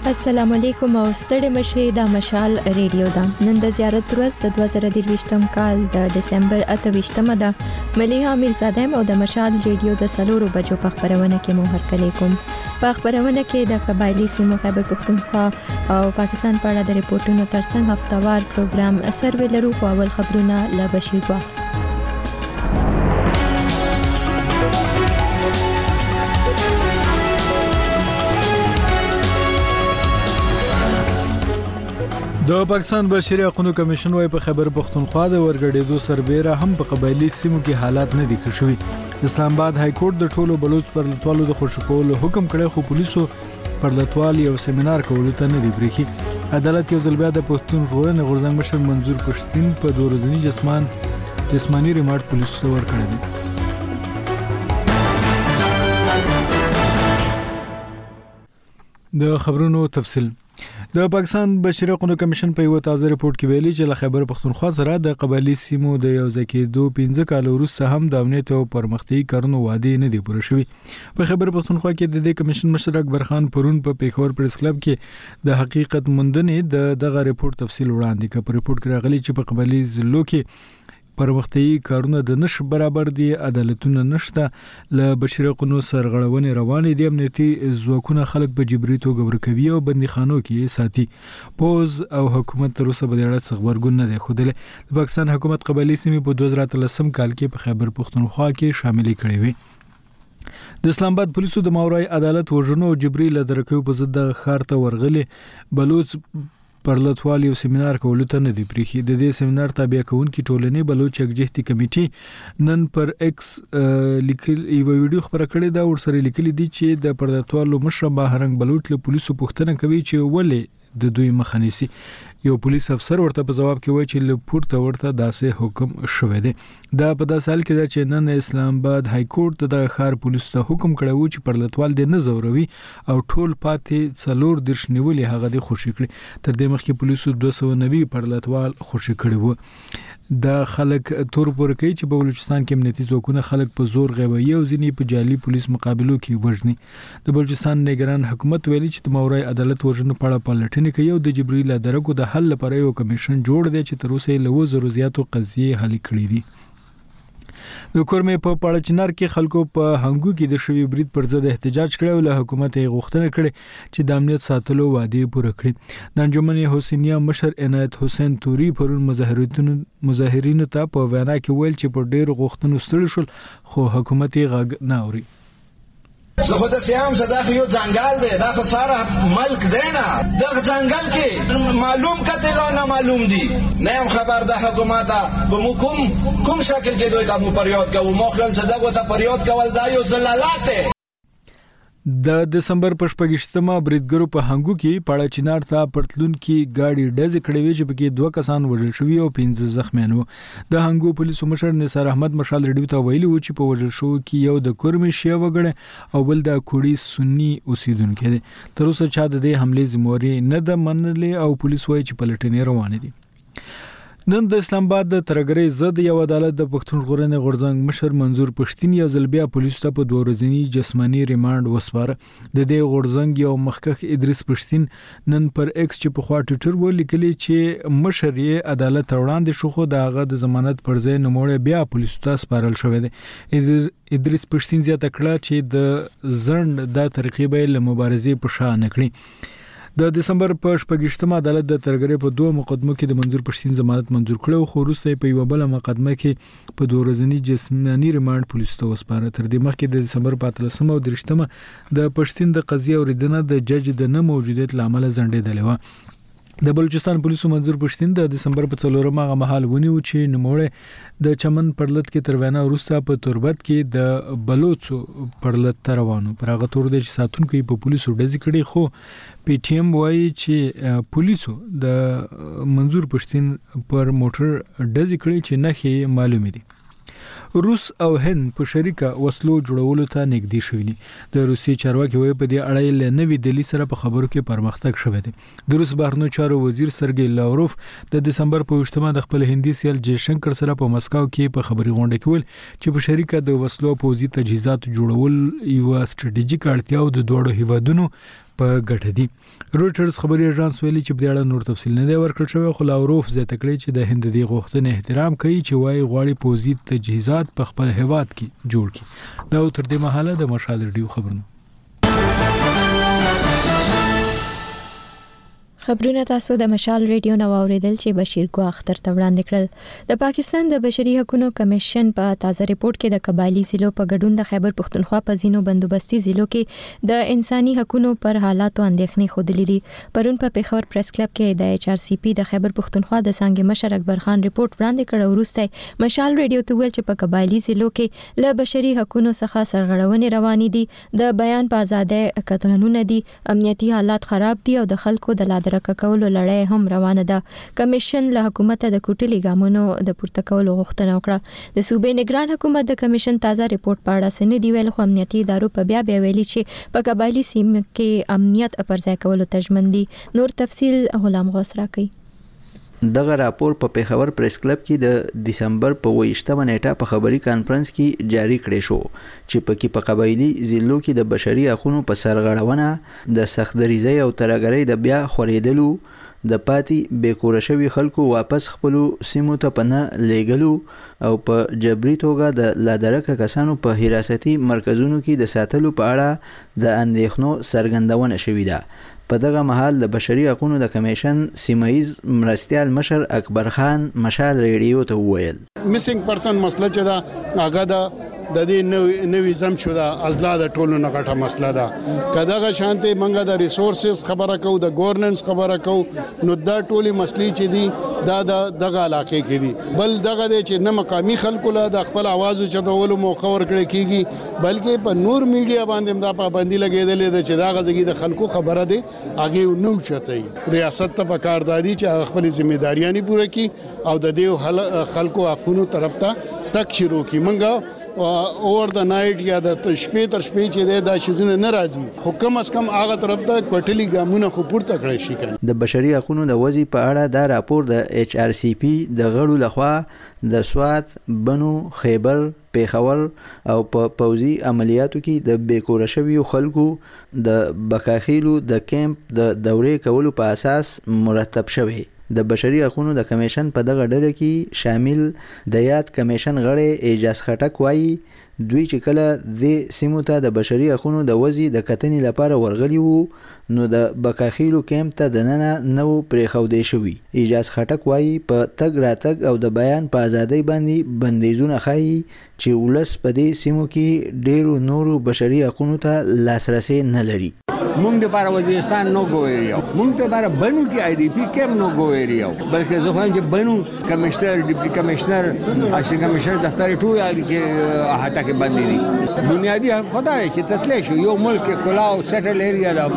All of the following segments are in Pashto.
السلام علیکم او ستړي مشه د مشال ریډیو دا نن د زیارت ورځ د 2023م کال د ډسمبر 28مه ده. مليحه میرزاده او د مشال ریډیو د سلورو بجو په خبرونه کې مو هرکلی کوم. په خبرونه کې د قبایلی سیمو خیبر پختونخوا او پاکستان په اړه د ریپورتونو ترڅنګ هفتوار پروګرام سروې لرو. په اول خبرونه له بشیر وا. د پاکستان بشري حقوقو کمیشن وايي په خیبر پختونخوا د ورګړېدو سربېره هم په قبایلی سیمو کې حالات نه دي ښه شوي. اسلام آباد های کورټ د ټولو بلوچ پرلتوالو د خوشی کولو حکم کړی، خو پولیسو پرلتوال یو سیمینار کولو ته نه دی پرېښي. عدالت یو ځل بیا د پښتون ژغورنې غورځنګ مشر منظور پښتین په 2 ورځني جسماني ریمانډ پولیسو ته ورکړی دی. د خبرونو تفصیل. د پاکستان بشري حقوقو کمیشن په یو تازه ریپورت کې ویلي چې له خیبر پختونخوا سره د قبایلی سیمو د یو ځای کېدو 15 کال وروسته هم د امنیت او پرمختګي کارونو وعده نه دی پوره شوی. په خیبر پختونخوا کې د دې کمیشن مشر اکبر خان پرون په پیښور پریس کلب کې د حقیقت موندنې دغه ریپورت تفصیل وړاندې کړ. په ریپورت کې راغلي چې په قبایلی ضلعو کې پرمختګي کارونه د نش برابر دي، عدالتونه نشته، له بشري حقوقو سرغړونې روانې دي، امنیتي ځواکونه خلک په جبري توګه ورکوي او بندیخانو کې ساتي. پوز او حکومت تر اوسه په دې اړه څه خبرګون نه دی ښودلی. د پاکستان حکومت قبایلی سیمې په 2013 کال کې په خیبر پختونخوا کې شاملې کړې وې. د اسلام آباد پولیسو د ماورای عدالت وژنو او جبري لدرکو په ضد د ښار ته ورغلي بلوچ پرلتوال یو سیمینار کولو ته نه دی پرېښي. د دې سیمینار تابع کوونکي ټولنې بلوچ یکجهتي کمیټې نن پر ایکس لیکل یو ویډیو خبره کړې ده. ورسره لیکلي دي چې د پرلتوالو مشر باهرنګ بلوچ له پولیسو پوښتنه کوي چې ولې د دوی مخه نیسي. یو پولیس افسر ورته په جواب کې وایي چې له پورته ورته داسې حکم شوی دی. دا په داسې حال کې ده چې نن اسلام آباد های کورټ د ښار پولیسو ته حکم کړی و چې پرلتوال دې نه زوروي او ټول پاتې 4 درش نیولې هغه دې خوشي کړي. تر دې مخکې پولیسو 290 پرلتوال خوشي کړي وو. دا خلک تور پور کوي چې په بلوچستان کې امنیتي ځواکونه خلک په زور غیبوي او ځینې په جعلي پولیس مقابلو کې وژني. د بلوچستان نگران حکومت ویلي چې د ماورای عدالت وژنو په اړه پلټنې کوي او د جبري لدرکو د حل لپاره یو کمیشن جوړ دی چې تر اوسه یې له 2,000 زیاتو قضیې حل کړي دي. د کورمې په پاړچنار کې خلکو په هنګو کې د شوی برید پر ضد احتجاج کړی او له حکومت یې غوښتنه کړې چې د امنیت ساتلو وعده پوره کړي. د انجمن حسینیه مشر عنایت حسین توري پرون مظاهرینو ته په وینا کې ویل چې په ډېر غوښتنو ستړي شول خو حکومت یې غږ نه اوري. زه خو د سیام صداخ یو ځنګل دی، دا خو ساره ملک دی نه، دغه ځنګل کې معلوم قتل او نه معلوم دي. نه هم خبر د حکومت به مو کوم شکل کې دوی ته مو پریاد کوو. مو خپل صداقت ته پریاد کول دا یو زلالات دی. د دسمبر په 28مه بریدګرو په هنګو کې پاړچنار ته پرتلون کې گاډي ډز کړې وې چې پکې 2 کسان وژل شوي او 15 زخمیان وو. د هنګو پولیسو مشر نثار احمد مشال ریډیو ته ویلي و چې په وژل شو کې یو د کورمې شیعه وګړی او بل د کوړی سنی اوسیدونکو دی. تر اوسه چا د دې حمله ذمہواری نه ده منلې او پولیس وايي چې پلټنې روانې دي. نن د اسلام آباد د ترګرۍ ضد یو عدالت د پښتون ژغورنې غورځنګ مشر منظور پښتین یو ځل بیا پولیسو ته په 2 ورځني جسماني ریمانډ وسپاره. د دې غورځنګ یو مخکښ ادریس پښتین نن پر ایکس چې په خوا ټویټر ولیکلی چې مشر یې عدالت وړاندې شو خو دغه د ضمانت پر ځای نوموړی بیا پولیسو ته سپارل شوی دی. ادریس پښتین زیاته کړه چې د ځند د طریقې به له مبارزې په شا نه کړي. د دسمبر په 28مه عدالت د ترګرۍ په 2 مقدمو کې د منظور پښتین ضمانت منظور کړو خو وروسته په یو بل مقدمه کې په 2 ورځني جسماني ریمانډ پولیسو ته وسپاره. تر دې مخکې د دسمبر په 13مه او 30مه د پښتین د قضیه اوریدنه د جج د نه موجودیت لامل ځنډېدلې و. د بلوچستان پولیسو منظور پښتین د دسمبر په 4مه مهال ونیو چې نوموړی د چمن پرلت کې تر وینا وروسته په توربت کې د بلوچو پرلت ته روانو. پر هغه تور د ساتونکو په پولیسو ډزې کړي خو پی ټی ایم وایي چې پولیسو د منظور پښتین پر موټر ډزې کړي چې نښې معلومې دي. روس او هند په شریکه وسلو جوړولو ته نږدې شوي دي. د روسي چارواکي وایي په دې اړه له نوې دلی سره په خبرو کې پرمختګ شوی دی. د روس بهرنیو چارو وزیر سرګی لاوروف د دسمبر په 28مه د خپل هندي سیال جیشنکر سره په مسکو کې په خبري غونډه کې ویل چې په شریکه د وسلو پوځي تجهیزات جوړول یو ستراتیژیک اړتیا او د دوړو هیوادونو په ګټه دي. رويټرز خبري اژانس ویلي چې په دې اړه نور تفصیل نه دی ورکړل شوی، خو لاوروف زیاته کړې چې د هند د غوښتنې احترام کوي چې وايي غواړي پوزي تجهیزات په خپل هیواد کې جوړ کړي. دا تر دې مهاله د مشال ریډیو خبرونه. خبرونه تاسو د مشال ریډیو نو اوریدل چې بشیر کو اختر ته وړاندې کړل. د پاکستان د بشري حقوقو کمیشن په تازه ریپورت کې د قبایلی ضلعو په ګډون د خیبر پختونخوا په ځینو بندوبستي ضلعو کې د انساني حقوقو پر حالاتو اندېښنې خوده لري. پرون په پیښور پریس کلب کې د HRCP د خیبر پختونخوا د څنګه مشر اکبر خان ریپورت وړاندې کړ. وروسته مشال ریډیو ته ویل چې په قبایلی ضلعو کې له بشري حقوقو څخه سرغړونې روانې دي، د بیان په ازادۍ قطعونه دي، امنیتي حالات خراب دي او د خلکو د لادرکه کولو لړۍ هم روانه ده. کمیشن له حکومت د کوټلي ګامونو د پورته کولو غوښتنه وکړه. د صوبې نگران حکومت د کمیشن تازه ریپورت په اړه سن دی ویل، خو امنیتي ادارو په بیا ویلي چې په قبایلی سیمه کې امنیت پر ځای کولو تجمن دي. نور تفصیل غلام غوث راکړي. دغه راپور په پیښور پریس کلب کې د دسمبر په 28مه نیټه په خبري کانفرنس کې جاری کړی شو چې پکې په قبایلی ضلعو کې د بشري حقوقو په سرغړونه، د سختدریزۍ او ترهګرۍ د بیا خورېدلو، د پاتې بیکوره شوي خلکو واپس خپلو سیمو ته پناه لیږلو او په جبري توګه د لادرکه کسانو په حراستي مرکزونو کې د ساتلو په اړه د اندېښنو څرګندونه شوې ده. په دغه مهال د بشري حقوقو د کمیشن سیمایز مرستیال مشر اکبر خان مشال ریډیو ته وویل میسنګ پرسن مسله چې دا هغه د دې نوې زم شو دا ازلا د ټولو نه غټه مسله ده. کداغه شانته منګه د ریسورسز خبره کو، د گورننس خبره کو، نو دا ټولي مسلې چې دي دا دغه علاقې کې دي. بل دغه د چې نه مقامی خلکو له د خپل आवाज چتولو موقع ورکړي کیږي، بلکې په نور میډیا باندې دا پابندي لګیدلې ده چې دا غږی د خلکو خبره ده هغه نو چتای. ریاست ته پکاردادي چې خپل ځمېداریاں پوره کړي او د دې خلکو حقوقو طرف ته تک شروع کی. منګه اور د نایټ یا د شپې تر شپې چې دا شودونه ناراضي، خو کم از کم هغه طرف ته پټلي ګامونه خو پورته کړی شي. د بشري حقوقو د وضعي په اړه دا راپور د HRCP د غړو لخوا د سوات، بنو، خیبر، پیښور او په پوزي عملیاتو کې د بیکوره شویو خلکو د بکاخیلو د کیمپ د دورې کولو په اساس مرتب شوی. د بشري حقوقو د کمیشن په دغه ډله کې شامل د یاد کمیشن غړي اعجاز خټک وایي دوی چې کله د سیمو ته د بشري حقوقو د وضعي د کتنې لپاره ورغلي وو نو د بکاخیلو کیمپ ته دننه نو پریښودې شوی. اعجاز خټک وایي په تګ راتګ او د بیان په ازادۍ باندې بندیزونه ښایي چې ولس په دې سیمو کې ډیرو نورو بشري حقوقو ته لاسرسي نه لري. مونږ د بار وزیرستان نو ګویریو، مونږ د بار بنو کې IDP کم نو ګویریو، بلکې زه خو چې بنو کمشنر، ډیپټي کمشنر، اساسي کمشنر دفتر ټول کې احاطه کې باندې دي. بنیادی خدای چې تطلیع شو یو ملک کلاو سټل ایریا دا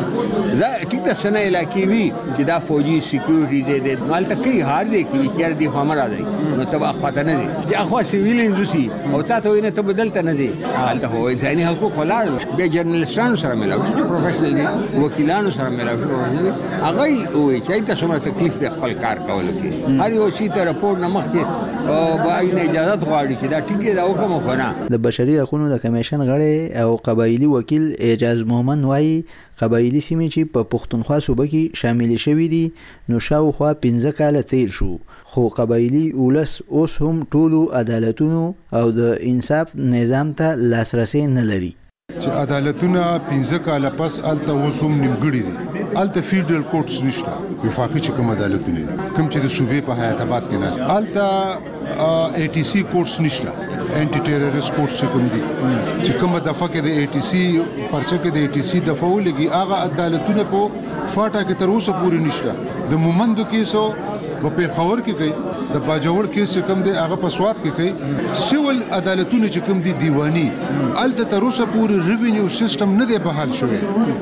ټیک ته سنه علاقې وی چې دا فوجي سکیورټي دې مال ته کې هار دي کې چیر دي خمر راځي نو تبا خاطر نه دي چې اخو سیویل انډستری او تاسو یې نه ته بدلته نه دي. حالت هو انساني حقوق ولر به جرنالستانو سره ملاوي، پروفیشنل دي، وکیلانو سره ملاوي، هغه وي چې تاسو مته تکلیف د خپل کار کول کې هر یو شي ته راپور نه مخکې او باید اجازه غواړي چې دا ټیک دی دا حکم وکړه. د بشري حقوقو د کمیشن غړي او قبایلی وکیل اعجاز مومن وایي قبایلی سیمې چې په پښتونخوا صوبه کې شامل شوي دي نو شاوخوا 15 کاله تیر شو، خو قبایلی ولس اوس هم ټولو عدالتونو او د انصاف نظام ته لاسرسي نه لري. چې عدالتونه 15 کاله پس الته اوس هم نیمګړي دي، الته فیډرل کورټس نشته، وفاقي چې کوم عدالتونه دي کوم چې د صوبې په حیات آباد کې نه، الته ATC کورټس نشته، انټي ټیرریست کورټس کوم دي چې کوم دفعه کې د ATC پرچه کې د ATC دفعه ولګي هغه عدالتونه په فاټا کې تر اوسه پورې نشته. د مومندو کیسو په پیښور کې کوي، د باجوړ کیس کوم دی هغه په سوات کې کوي، سیول عدالتونه چې کوم دي دیوانی الته تر اوسه پورې ریوینیو سیستم نه دی بحال شوی.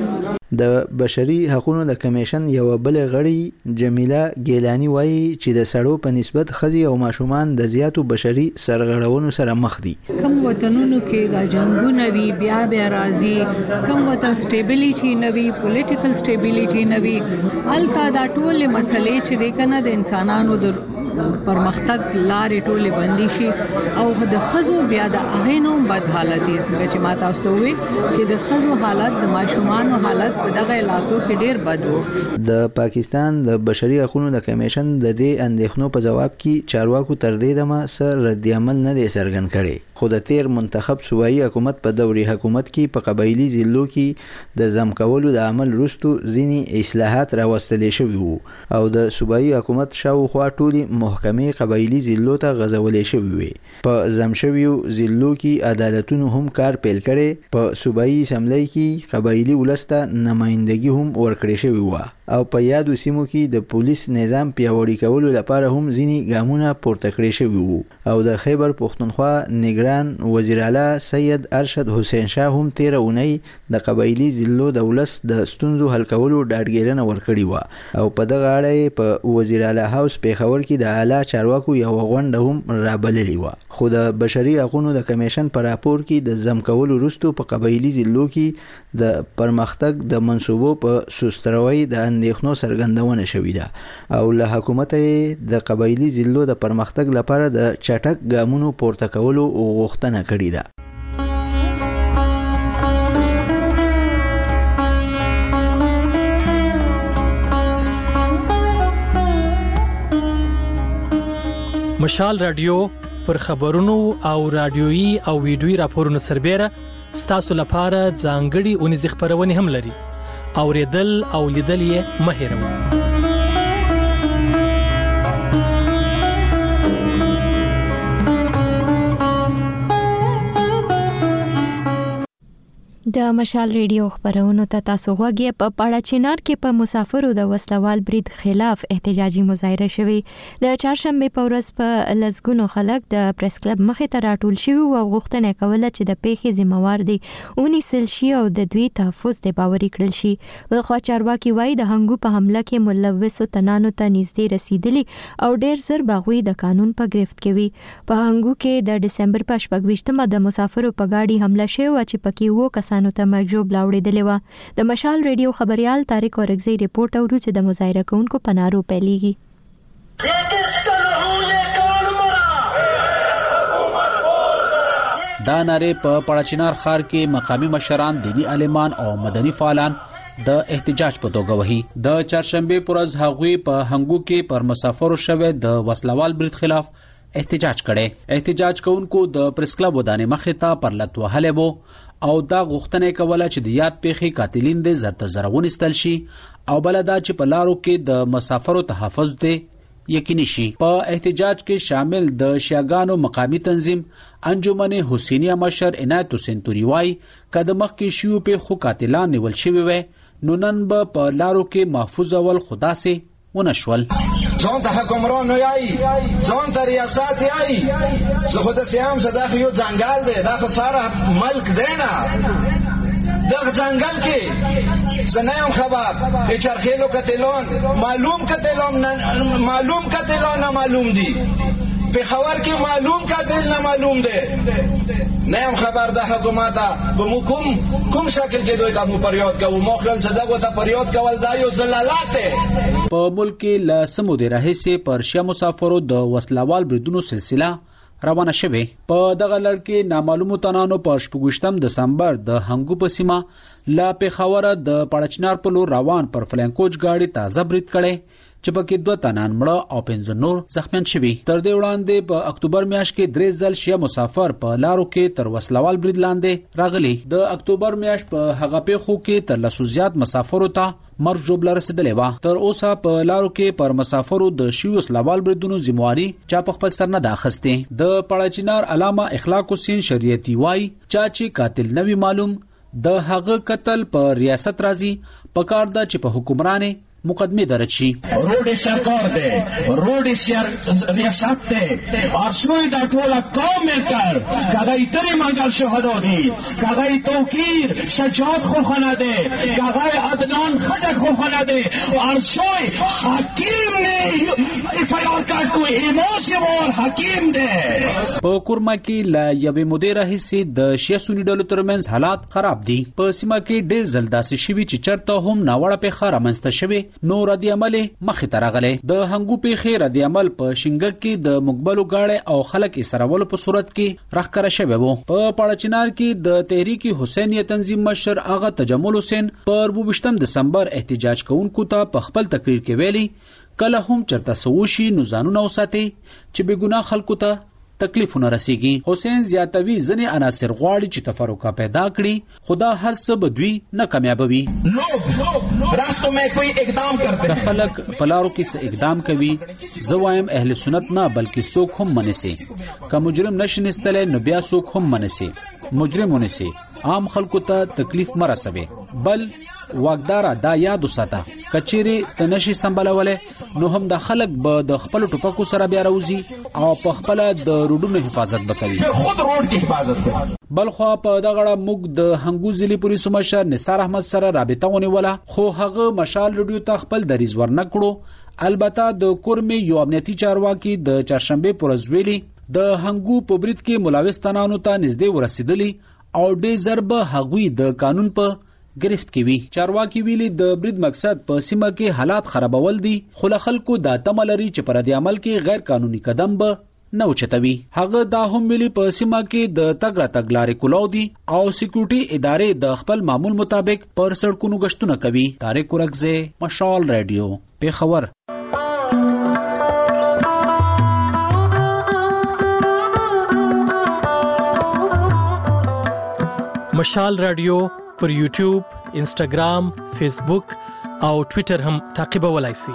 د بشري حقوقو د کمیشن یو بل غړي جمیله ګیلانی وایي چې د سړو په نسبت خزي او ماشومان د زیاتو بشري سرغړونو سره مخ دي. کم وطنونو کې د جنگونو وی بیا راځي، کم وطن سټیبিলিټي نوي، پولیټیکل سټیبিলিټي نوي، الته دا ټول مسلې چې د کنه د انسانانو د پرمختګ لارې ټولې بندي شي او د خزو بیا د اغینو بد حالت یې څنګه چې ما تاسو ته وی چې د خزو حالت د ماشومان حالت په دغه علاقو کې ډیر بد وو. د پاکستان د بشري حقوقو د کمیشن د دې اندېښنو په جواب کې چارواکو تر دې دمه سر رد عمل نه دی څرګند کړی، خو د تیر منتخب صوبایي حکومت په دوري حکومت کې په قبایلی ضلعو کې د ضم کولو د عمل وروسته ځینې اصلاحات راوستل شوي وو او د صوبایي حکومت شاوخوا ټولې محکمې قبایلی ضلعو ته غځولې شوې وي. په ضم شویو ضلعو کې عدالتونو هم کار پیل کړي. په صوبایي اسمبلی کې قبایلی ولس ته نمائندګي هم ورکړې شوې وه او په یادو سیمو کې د پولیس نظام پیاوړي کولو لپاره هم ځینې ګامونه پورته کړي شوي وو او د خیبر پښتونخوا نگران وزیر اعلی سید ارشد حسین شاه هم 13 اونۍ د قبایلی ضلعو د ولس د ستونزو حل کولو ډاډګیرنه ورکړې وه او په دغه اړه په وزیر اعلی هاوس پیښور کې د اعلی چارواکو یو غونډه هم رابللې وه. خو د بشري حقوقو د کمیشن په راپور کې د ضم کولو وروسته په قبایلی ضلعو کې د پرمختګ د منصوبو په سستروي د اندېښنو څرګندونه شوې ده او له حکومت د قبایلی ضلعو د پرمختګ لپاره د چټک ګامونو پورته کولو غوښتنه کړې ده. مشال رادیو پر خبرونو او رادیويي او ویډیويي راپورونو سربېره ستاسو لپاره ځانګړي اونیز خبرونه هم لري. اوریدل او لیدل یې مه هېروئ. د مشال ریډیو خبرونو ته تاسو غوږی په پاړه چینار کې په مسافرو د وسلوال برید خلاف احتجاجي مظاهره شوی. د چهارشنبه په ورځ په لزګونو خلک د پریس کلب مخې ته راټول شوي او غوښتنه کوله چې د پیښې ذمہوار دي ونیسل شي او د دوی تحفظ د باوري کړل شي. خو چارواکي وایي د هنګو په حمله کې ملوث تنانو ته نږدې رسیدلی او ډېر زر باغوي د قانون په گرفت کې وي. په هنګو کې د دسمبر په 28مه د مسافرو په گاډي حمله شوه چې پکې وو کسانو ته مرجوب لاوړېدلې وه. د مشال ریډیو خبريال طارق اورګزی ریپورت اورو چې د مظاهره کوونکو په نارو پیلېږي. دا ناره په پړاچینار ښار کې مقامی مشران، دینی عالمان او مدني فعالان د احتجاج په توګه وهي. د چهارشنبه پر ورځ هغوی په هنګو کې پر مسافرو شوه د وسلوال برید خلاف احتجاج کړي. احتجاج کوونکو د پریس کلب ودانې مخې ته پر لت وهلې وو او دا غوښتنه کوله چې د یاد پیښې قاتلین د زرته زرغون استل شي او بل دا چې په لارو کې د مسافرو تحفظ دي یقیني شي. په احتجاج کې شامل د شیعاګانو مقامی تنظیم انجمن حسینیه مشر عنایت حسین توری وای کده مخ کې شیو په خو قاتلان نیول شوی وي نو نن به په لارو کې محفوظ اول خدا سي ونشول. ځان ته حکمران نه یای، ځان ته ریاست یای، زه خو د سیام صداخ یو ځنګل دی، دا خو ساره ملک دی نه. دغه ځنګل کې زه نه یم خبر چې چرخیلو کتلون معلوم کتلون نه معلوم دي، پیښور کې معلوم قاتل نه معلوم دی. نه یم خبر د حکومت به مو کوم شکل کې دوی ته مو پریاد کوو مخلل صدقو ته پریاد کول دا یو زلالات په ملک کې لا سمودي راهسه پرشیا مسافرو د وسلوال بریدونو سلسله روانه شوه. په دغه لړ کې نامعلومو تنانو په 28 دسمبر د هنګو په سیمه لا پیښور د پړچنار په لور روان پر فلانکوچ گاډي تازه برید کړي چې پکې 2 تنان مړه او 15 نور زخمیان شوي. تر دې وړاندې په اکتوبر میاشت کې 3 ځل شیا مسافر په لارو کې تر وسلوال برید لاندې راغلي. د اکتوبر میاشت په هغه پیښو کې تر 200 زیات مسافرو ته مرګ جوړ رسیدلې و. تر اوسه په لارو کې پر مسافرو د شیو وسلوال بریدونو ذمہواری چا په خپل سر نه داخسته. د پړچینار علامه اخلاق حسین شریعتی وای چا چې قاتل نوی معلوم د هغه قتل په ریاست راځي پکار دا چې په حکمرانه مقدمه درج شي. روډ سرکار دی، روډ ریاست دی اور شوی دا ټول قوم ملکر کاغی تری منگل شهدا دی، کاغی توقیر سجاد خوخانه دی، کاغی عدنان خجک خوخانه دی اور شوی حکیم نے افیار کرد کوئی ایماس وار حکیم دی. په کورما کې لا یوه مدیره حصے د شیعه سنی ډلو ترمنځ حالات خراب دي. په سیمه کې ډېر زلداسي شوی چې چرته هم ناوړه په خار منځته شوی نو رد عمل مخې ته راغلی. د هنګو پیښې رد عمل په شینګک کې د مقبلو گاړې او خلک اسرولو په صورت کې راخکاره شوی وو. په پاړچنار کې د تحریک حسینیه تنظیم مشر آغا تجمل حسین پر 22 دسمبر احتجاج کوونکو ته په خپل تقریر کې ویلي کله هم چرته سوشي نو ځانونه وساتي چې بے ګناه خلکو ته تکلیفونه رسیږي. حسین زیاتوي ځنې عناصر غواړي چې تفرقه پیدا کړي، خدا هر څه بدوي نه کامیابوي. راستو میں کوئی اقدام کرتے ہیں خلق پلارو کې څه اقدام کوي. زه وایم اهل سنت نه بلکې څوک هم منسي. که مجرم نشنستله نو بیا څوک هم منسي. مجرم ونسي عام خلکو ته تکلیف مرسوي. بل واقدار دا یاد وساته کچيري تنشي سمبالوله نو هم د خلک به د خپل ټوپکو سره بیا راوځي او په خپل د روډونو حفاظت وکوي. خود روډ کی حفاظت کوي. بل خو په دغه موږ د هنګو ضلع پولیس مشر نثار احمد سره رابطه ونیوله خو هغه مشال رادیو ته خپل دریز ورنکړو. البته د کورمي یو امنیتي چارواکي د چهارشنبه پورز ویلي د هنګو په برید کې ملاوس تنانو ته نږدې ورسېدلی او ډېر ضرب هغوی د قانون په گرفت کې وی. چارواکي ویلي د برید مقصد په سیمه کې حالات خرابول دي خو خلکو د تملري چې پر دې عمل کې غیر قانوني قدم به نه اوچتوي. هغه دا هم ویلي په سیمه کې د تګ را تګ لارې کولو دي او سکیورټي ادارې د خپل معمول مطابق پر سړکونو گشتونه کوي. طارق ورغزه، مشال رادیو، پیښور. مشال رادیو پر یوټیوب، انسټاګرام، فیسبوک او ټوئیټر هم تعقیبولای شئ.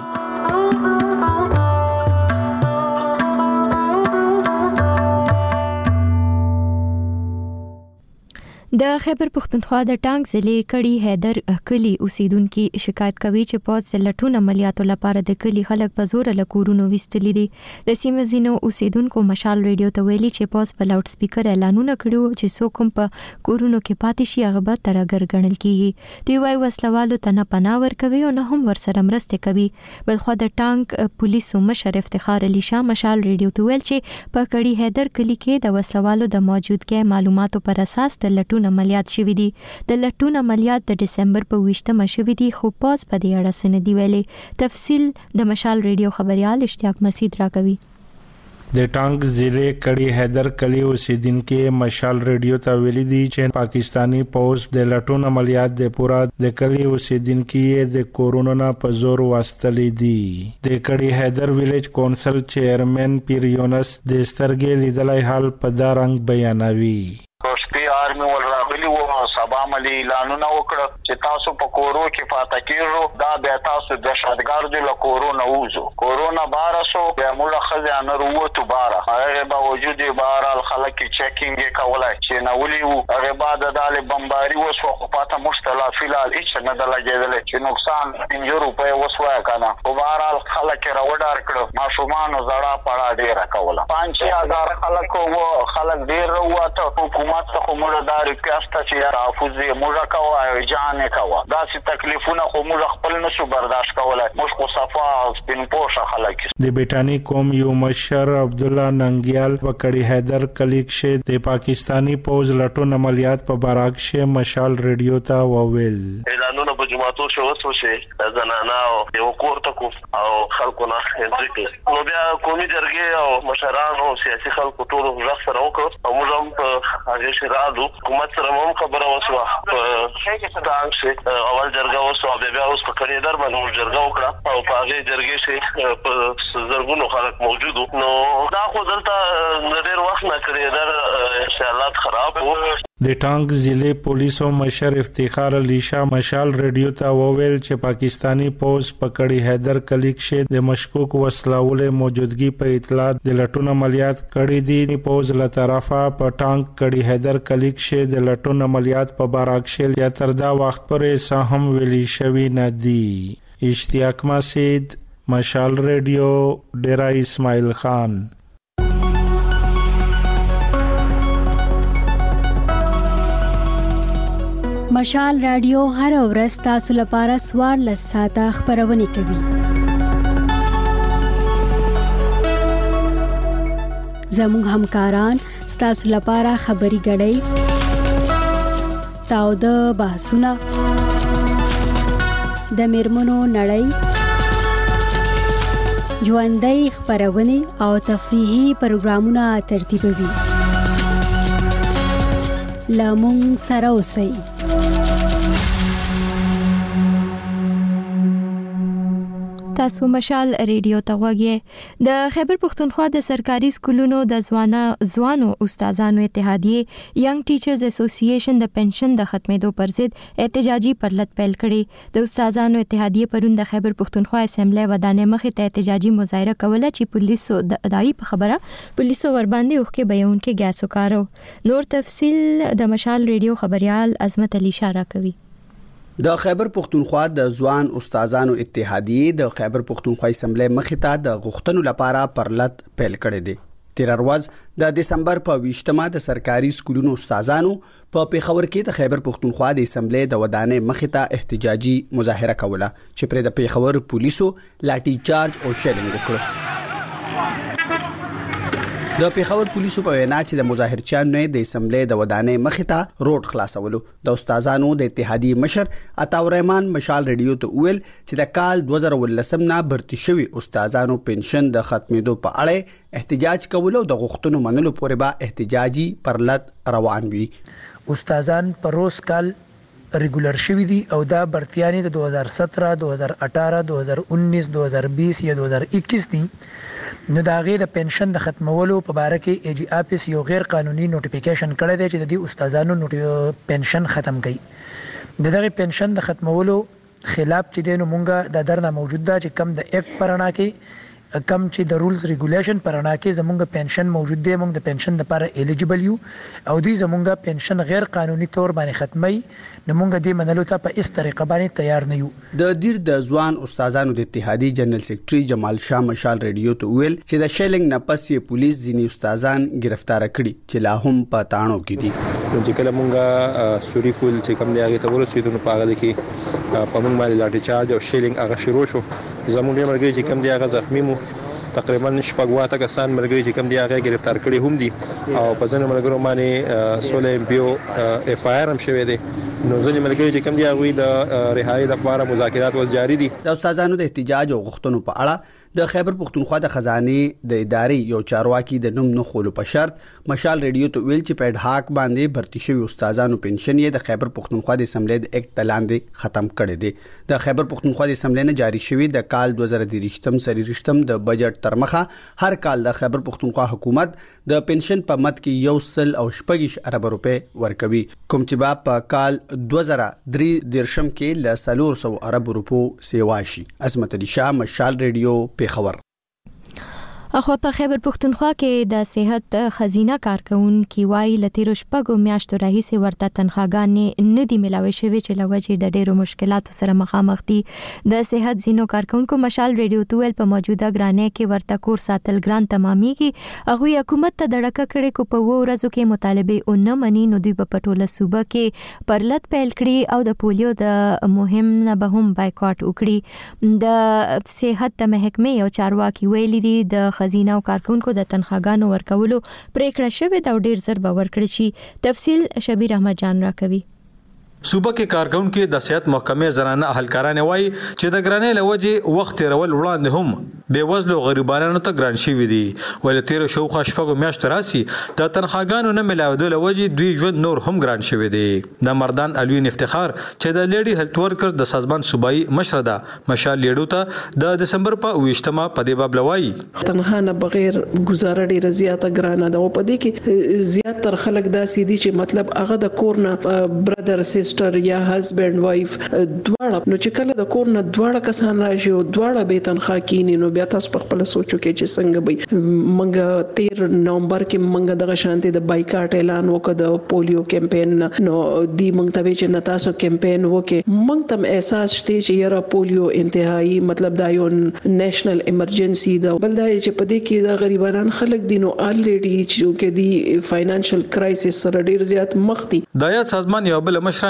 د خیبر پختونخوا د ټانک ضلع کړي حیدر کلی اوسیدونکو شکایت کوي چې پوز لټون عملیاتو لپاره د کلی خلک په زور له کورونو وستلي دي. د سیمه زینو اوسیدونکو مشال رادیو ته ویلي چې پوز په لاوډ سپیکر اعلانونه کړو چې څوک هم په کورونو کې پاتې شي هغه به ترګر ګڼل کیږي. دی وايي وسلوالو ته نه پناه ورکوي او نه هم ورسره مرسته کوي. بلخو د ټانک پولیسو مشر افتخار علي شاه مشال رادیو ته ویل چې په کړي حیدر کلی کې د وسلوالو د موجودګۍ معلوماتو پر اساس د لټون عملیات شوي دي. د لټون عملیات د دسمبر په 20 شوي دي خو پاس په دې اړه سن دی ویلي. تفصیل د مشال رادیو خبريال اشتیاق مسعود راکوي. د ټانک ضلع کړي حیدر کلی اوسیدونکو مشال رادیو ته ویلي دي چې پاکستانی پولیس د لټون عملیات د پورا د کلی اوسیدونکو د کورونا په زور واستلې دي. د کړي حیدر ویلیج کونسل چیرمن پیر یونس د سترګې لیدلای حال په دا رنګ بیانوي. آرمی ول راغلی وو سبا ملي اعلانونه وکړه چې تاسو په کورو کې فاتح کیږو دا بیا تاسو د شادګار د کورونا وځو کورونا بارسو بیا موږ خزانه وروته بار هغه باوجود بار خلک چیکینګ کولای چې نو ولي هغه بعد د بمباری وسو خو پاته مشتلا فلال هیڅ نه د لګیدل چې نقصان 5 روپے وسوای کنه په بار خلک راوډار کړو ماشومان زړه پړا ډیر کوله 5000 خلک وو خلک ډیر وروته حکومت ته موږ دا ریکوست چې تحفظ موږ کوو جان کوو دا سي تکلیفونه خو موږ خپل نشو برداشت کولای موږ خو صفا سپین پوش خلک. د بیٹانی قوم یو مشر عبد الله ننګیال په کړي حیدر کلیک شه د پاکستانی پوز لټون عملیات په باراک شه مشال رادیو ته وویل اعلانونه په جماعتو شو وسو شه زنانا او یو کورته او خلکونه ځکه نو بیا قومي جرګې او مشران او سیاسي خلکو ټول ځخ سره وکړو او موږ په هغه شرادو حکومت سره هم خبره وسوه په ټانک شه اول جرګه وسو بیا اوس په کړي در باندې جرګه وکړه او په هغه جرګې شه په زرګونو خلک موجودو نو دا خو دلته ډېر وخت نه کړی در حالات خراب وو. د ټانک ضلع پولیسو مشر افتخار علي شاه مشال رادیو ته وویل چې پاکستانی پولیس په کړي حیدر کلیک شه د مشکوک وسلهولې موجودګي په اطلاع د لټون عملیات کړي دي. پولیس له طرفه په ټانک کړي حیدر کلیک شه د لټون عملیات په باراک شه یا تر دا وخت پورې سهم ویلي شوی نه دي. اشتیاق مسعود، مشال رادیو، ډیرا اسماعیل خان. مشال رادیو هر ورځ تاسو لپاره 14 ساعته خبرونه کوي. زموږ همکاران تاسو لپاره خبري غړي تاو د بحثونه د میرمنو نړۍ ژوندۍ خبرونه او تفریحي پروګرامونه ترتیبوي. لامون سره اوسئ. تاسو مشال ریډیو ته غوږی. د خیبر پختونخوا د سرکاري سکولونو د ځوانو استادانو اتحادیه ینګ ټیچرز اسوسییشن د پنشن د ختمېدو پر ضد احتجاجي پرلط پیل کړي. د استادانو اتحادیه پرون د خیبر پختونخوا اسمبلی ودانې مخې ته احتجاجي مظاهره کوله چې پولیسو د ادایي په خبره پولیسو ور باندې اوخکې بیانونکو ګیاسو کارو. نور تفصیل د مشال ریډیو خبريال عظمت علي اشاره کوي. د خیبر پختونخوا د ځوان استادانو اتحادیه د خیبر پختونخوا اسمبلی مخې ته د غوښتنو لپاره پرلط پیل کړی دی. تیر ورځ د دسمبر په 20مه د سرکاري سکولونو استادانو په پیښور کې د خیبر پختونخوا د اسمبلی د ودانې مخې ته احتجاجي مظاهره کوله چې پر د پیښور پولیسو لاټي چارج او شیلینګ وکړ. د پیښور پولیسو په وینا چې د مظاهرچیانو د اسمبلی د ودانې مخې ته روډ خلاصولو. د استادانو د اتحادیې مشر عطاء الرحمن مشال ریډیو ته ویل چې د کال 2019 نه برتی شوی استادانو پنشن د ختمېدو په اړه احتجاج کول او د غوښتنو منلو پورې به احتجاجي پرلط روان وي. استادان پر روز کال ریګولر شوی دي او دا برتیانی د 2017 2018 2019 2020 یا 2021 دي. نو دا غیر د پنشن د ختمولو په اړه کې ایجی اپس یو غیر قانوني نوټیفیکیشن کړی دی چې د دې استادانو پنشن ختم کړي. دغه پنشن د ختمولو خلاف چې دینو مونږه د درنه موجود ده چې کم د اکټ پرانا کې کم چې د رولز ریګولیشن پرانا کې زمونږ پنشن موجود دی. مونږ د پنشن لپاره الیجیبل یو او دوی زمونږ پنشن غیر قانوني تور باندې ختمي. نو مونږ دې منلو ته په اس طریقه باندې تیار نه یو. د دیر د ځوان استادانو د اتحادیې جنرال سیکریټري جمال شاه مشال ریډیو ته ویل چې د شیلینګ نه پس یې پولیس ځینې استادان گرفتار کړي چې لا هم په تاڼو کې دي. چې کله مونږه سوري فول چې کوم دی هغه ته ورسېدو نو په هغه کې په مونږ باندې لاټي چارج او شیلینګ هغه شروع شو. زموږ یې مرګري چې کوم دی هغه زخمی مو تقریبا شپږ کسان مرګري چې کوم دی هغه گرفتار کړي هم دي او په ځینو مرګرو باندې 16 ام پی او اف آی آر هم شوی دی. نو ځینې مرګري چې کوم دی هغه د رهایی لپاره مذاکرات اوس جاری دي. د استادانو د احتجاج او غوښتنو په اړه د خیبر پختونخوا د خزانه د ادارې یو چارواکي د نوم نه خولو په شرط مشال ریډیو ته ویل چې په اډهاک باندې برتی شوی استادانو پنشن یې د خیبر پختونخوا د اسمبلی د اکټ لاندې ختم کړی دی. د خیبر پختونخوا د اسمبلی نه جاری شوی د کال 2023 سری د بجټ تر مخه هر کال د خیبر پختونخوا حکومت د پنشن په مد کې 1.6 ارب روپے ورکوي کوم چې په کال 2023 کې ل 400 ارب روپو سیوا شي. عظمت علي شاه مشال ریډیو پیښور. اخو په خیبر پختونخوا کې د صحت خزینه کارکونکو وایي لتیرو شپږو میاشتو راهیسې ورته تنخواګانې نه دی ملاوي شوی چې لوجه د ډیرو مشکلاتو سره مخامخ دي. د صحت زینو کارکونکو مشال ریډیو تویل په موجوده ګرانې کې ورته کور ساتل ګران تمامېږي. هغه حکومت ته دړکه کړي کو په ورځو کې مطالبه او نه مني نو دوی په پټوله صوبه کې پرلط پیل کړي او د پولیو د مهم نه به هم بایکاټ وکړي. د صحت د محکمې او چارواکي ویلي دي د خزینه او کارکونکو د تنخواګانو ورکولو پریکړه شوې دا ډیر زر به ورکړي شي. تفصیل شبیر احمد جان راکوي. صوبه کې کارکونکو د صحت محکمې زنانه اهلکارانه وایي چې د ګرانې لوجه وخت رول وړاندې هم به وزلو غریبانو ته ګران شي وي دي ول تیر شو خشپغو میاشت راسي د تنخواګانو نه ملاوي لوجه دوی ژوند نور هم ګران شوی دي. د مردان الوین افتخار چې د لیډي هیلث ورکر د سازمان صوبایي مشرده مشال لیډو ته د دسمبر په 20مه په دې باب لوي تنخوا نه بغیر گزاره ډیره زیاته ګرانه ده او په دې کې زیات تر خلک داسې دي چې مطلب هغه د کور نه برادر سیستر یا هسبند وایف دواړه نو چې کله د کور نه دواړه کسان راشي او دواړه به تنخوا کینی نو بیا تاسو په خپل سوچو کې چې څنګه به منګه 13 نومبر کې منګه دغه شانتي د بایکاټ اعلان وکړ د پولیو کمپاین نو دی منګ ته چې نتاسو کمپاین وکړي منګ تم احساس شته چې یاره پولیو انتهایی مطلب دا یو نېشنل ایمرجنسي دا بل دا چې په دې کې د غریبانان خلک دي نو الریډي چې دی فاینانشل کرایسس سره ډیر زیات مخ دي. د یاد سازمان یو بل مشر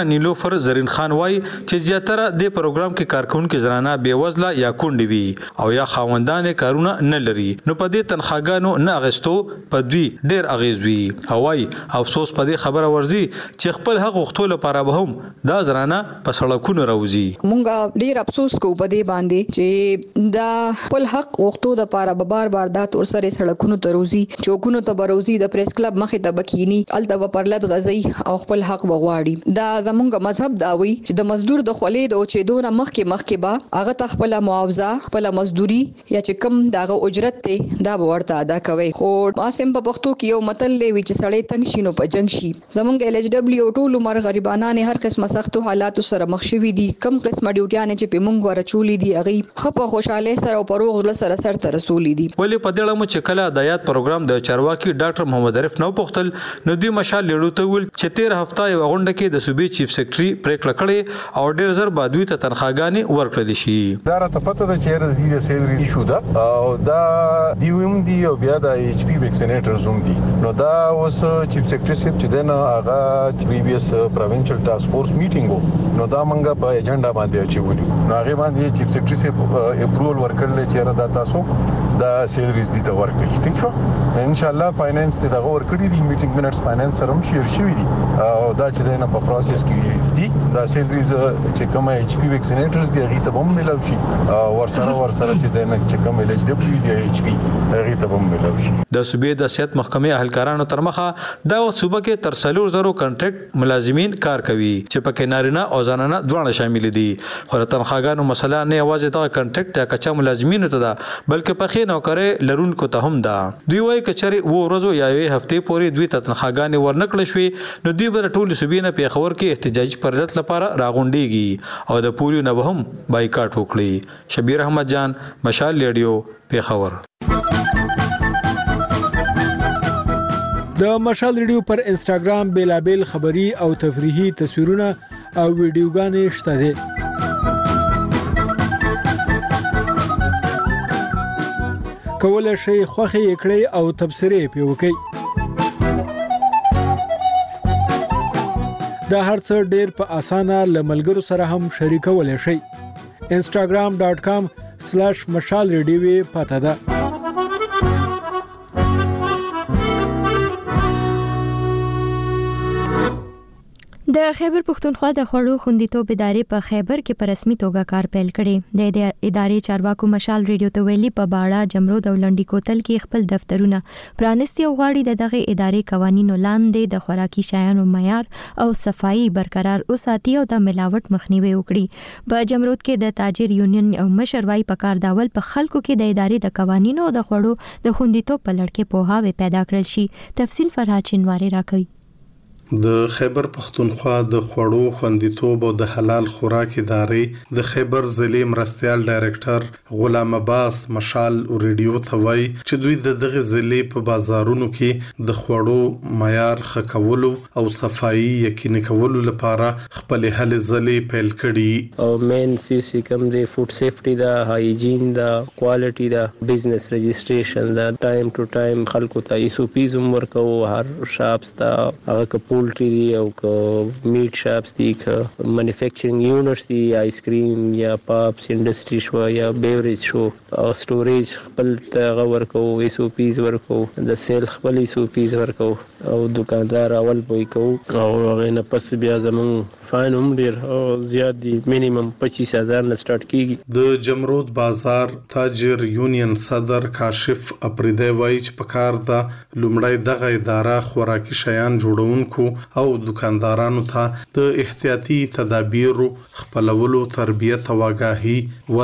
نیلوفر زرین خان وای چې زیاتره د پروګرام کې کارکونکو زنانه بیوزله یا کونډې وي او یا خاوندان کارونه نه لري نو په دې تنخواګانو نه اغستو په دوی ډیر اغیز وي او وای افسوس په دې خبره ورزي چې خپل حق غوښتلو لپاره به هم دا زنانه په سړکونو راوځي. مونږ ډیر افسوس کوو په دې باندې چې دا خپل حق غوښتو د لپاره به بار دا تور سره سړکونو ته روزي چوکونو ته بروزي د پریس کلب مخې ته بکینی الته پرلط غزي او خپل حق بغواړي. دا زمونږ مذهب دا وی چې د مزدور د خولې د اوچېدو نه مخکې به هغه ته خپل معاوضه خپل مزدوري یا چې کم داغه اجرت ته دا ورته ادا کوي. خو ماسم په پښتو کې یو متل لوي چې سړی تنگ شي نو په جنگ شي. زمونږ LHW ټول عمر غریبانان هر قسمه سختو حالات سره مخ شوي دي. کم قسمه ډیوټیانه چې په مونږ ورچولې دي هغه خپه خوشاله سره او پروغ سره سر ته رسولې دي. ولې په دې لمو چې کله د یاد پروګرام د چارواکي ډاکټر محمد عارف نو پختل نو دوی مشال لیړو ته ول چې 13 هفته یو غونډه کې د صوبې چیف سیکریټري پریکړه کړې او ډیر زر بعد دوی ته تنخواګانې ورکړل شي. دا راته پته ده چې د دې سیلري ایشو ده او دا دیوم دی او بیا د HP ویکسینیټرز هم دي. نو دا اوس چیف سیکریټري صاحب چې دنه هغه پریویس پروینشل ټاسک فورس میټینګ نو دا منګه په ایجنډا باندې اچولو نو هغه باندې چیف سیکریټري صاحب اپروول ورکړل چې را دا تاسو دا سیلریز دي ته ورکړي. ٹھیک شو ان شاء الله فاینانس ته دا ورکړي دي میټینګ منټس فاینانس سره هم شیر شوی دي او دا چې دنه په پروسس کې دي دا سیلریز چې کوم HP ویکسینیټرز دی هغه ته هم ملو شي ورسره چې دنه چې کوم LHW دی HP هغه ته هم ملو شي. د صوبې د صحت محکمې اهلکارانو تر مخه دا صوبه کې تر 300 کنټریکټ ملازمین کار کوي چې پکې نارینه او زنانه دواړه شامل دي. خو تنخواګانو مسله نه یوازې د کنټریکټ یا کچا ملازمینو ته ده بلکې په خې نوکرې لرونکو ته هم ده. دوی وايي کچري و ورځو یا یوې هفتې پورې دوی ته تنخواګانې ورنکړې شوې نو دوی به ټول صوبې نه پیښور کې احتجاجي پردت لپاره راغونډيږي او د پولیو نه هم بایکاټ وکړي. شبیر احمد جان مشال ریډیو پیښور. د مشال ریډیو پر انستګرام بیلابل خبری او تفریحي تصویرونه او ویډیوګانې شته دي. کولای شئ خوښي کړئ او تبصرې پې وکړئ. دا هر څه ډېر په اسانه لملګرو سره هم شریکولای شئ. instagram.com/mashalradio پته ده. د خیبر پښتونخوا د خوړو خوندیتوب ادارې په خیبر کې په رسمي توګه کار پیل کړي. د ادارې چارواکو مشال ریډیو ته ویلي په باړه جمرود او لنډی کوتل کې خپل دفترونه پرانستي او غواړي دغه ادارې قوانینو لاندې د خوراکي شیانو معیار او صفائی برقرار وساتي او د ملاوت مخنیوي وکړي. په جمرود کې د تاجر یونین او مشروي په کار داول په خلکو کې د ادارې د قوانینو او د خوړو د خوندیتوب په لړ کې پوهاوی پیدا کړل شي. تفصیل فرهاد شینواری راکوي. د خیبر پښتونخوا د خوړو خوندیتوب او د حلال خوراک ادارې د خیبر ضلع مرستيال ډایریکټر غلام عباس مشال ریډیو ته وایي چې دوی د دغه ضلع په بازارونو کې د خوړو معیار ښه کولو او صفائی یقیني کولو لپاره خپل هلې ځلې پیل کړي. او مین سی کوم دی فود سیفټي دا هایجین دا کوالټي دا بزنس رجسټریشن دا ټایم ټو ټایم خلکو ته ایسوپیز ورکو هر شاپس ته هغه پولټری دی او میټ شاپس دی که مینوفیکچرینګ یونټس دی آیس کریم یا پاپس انډستری شو یا بیوریج شو او سټوریج خپل ته ورکو ایسوپیز ورکو د سیل خپل ایسوپیز ورکو او دکاندار اول پوي کو او هغه نه پس بیا زمون فاین هم ډیر زیات دی مینیمم 25000 نه سٹارټ کیږي. د جمرود بازار تاجر یونین صدر کاشف اپریدی وایي چې په کار د لومړی دغه اداره خوراکي شیان جوړونکو او دکاندارانو ته د احتیاطي تدابیرو خپلولو تربیت او آگاهي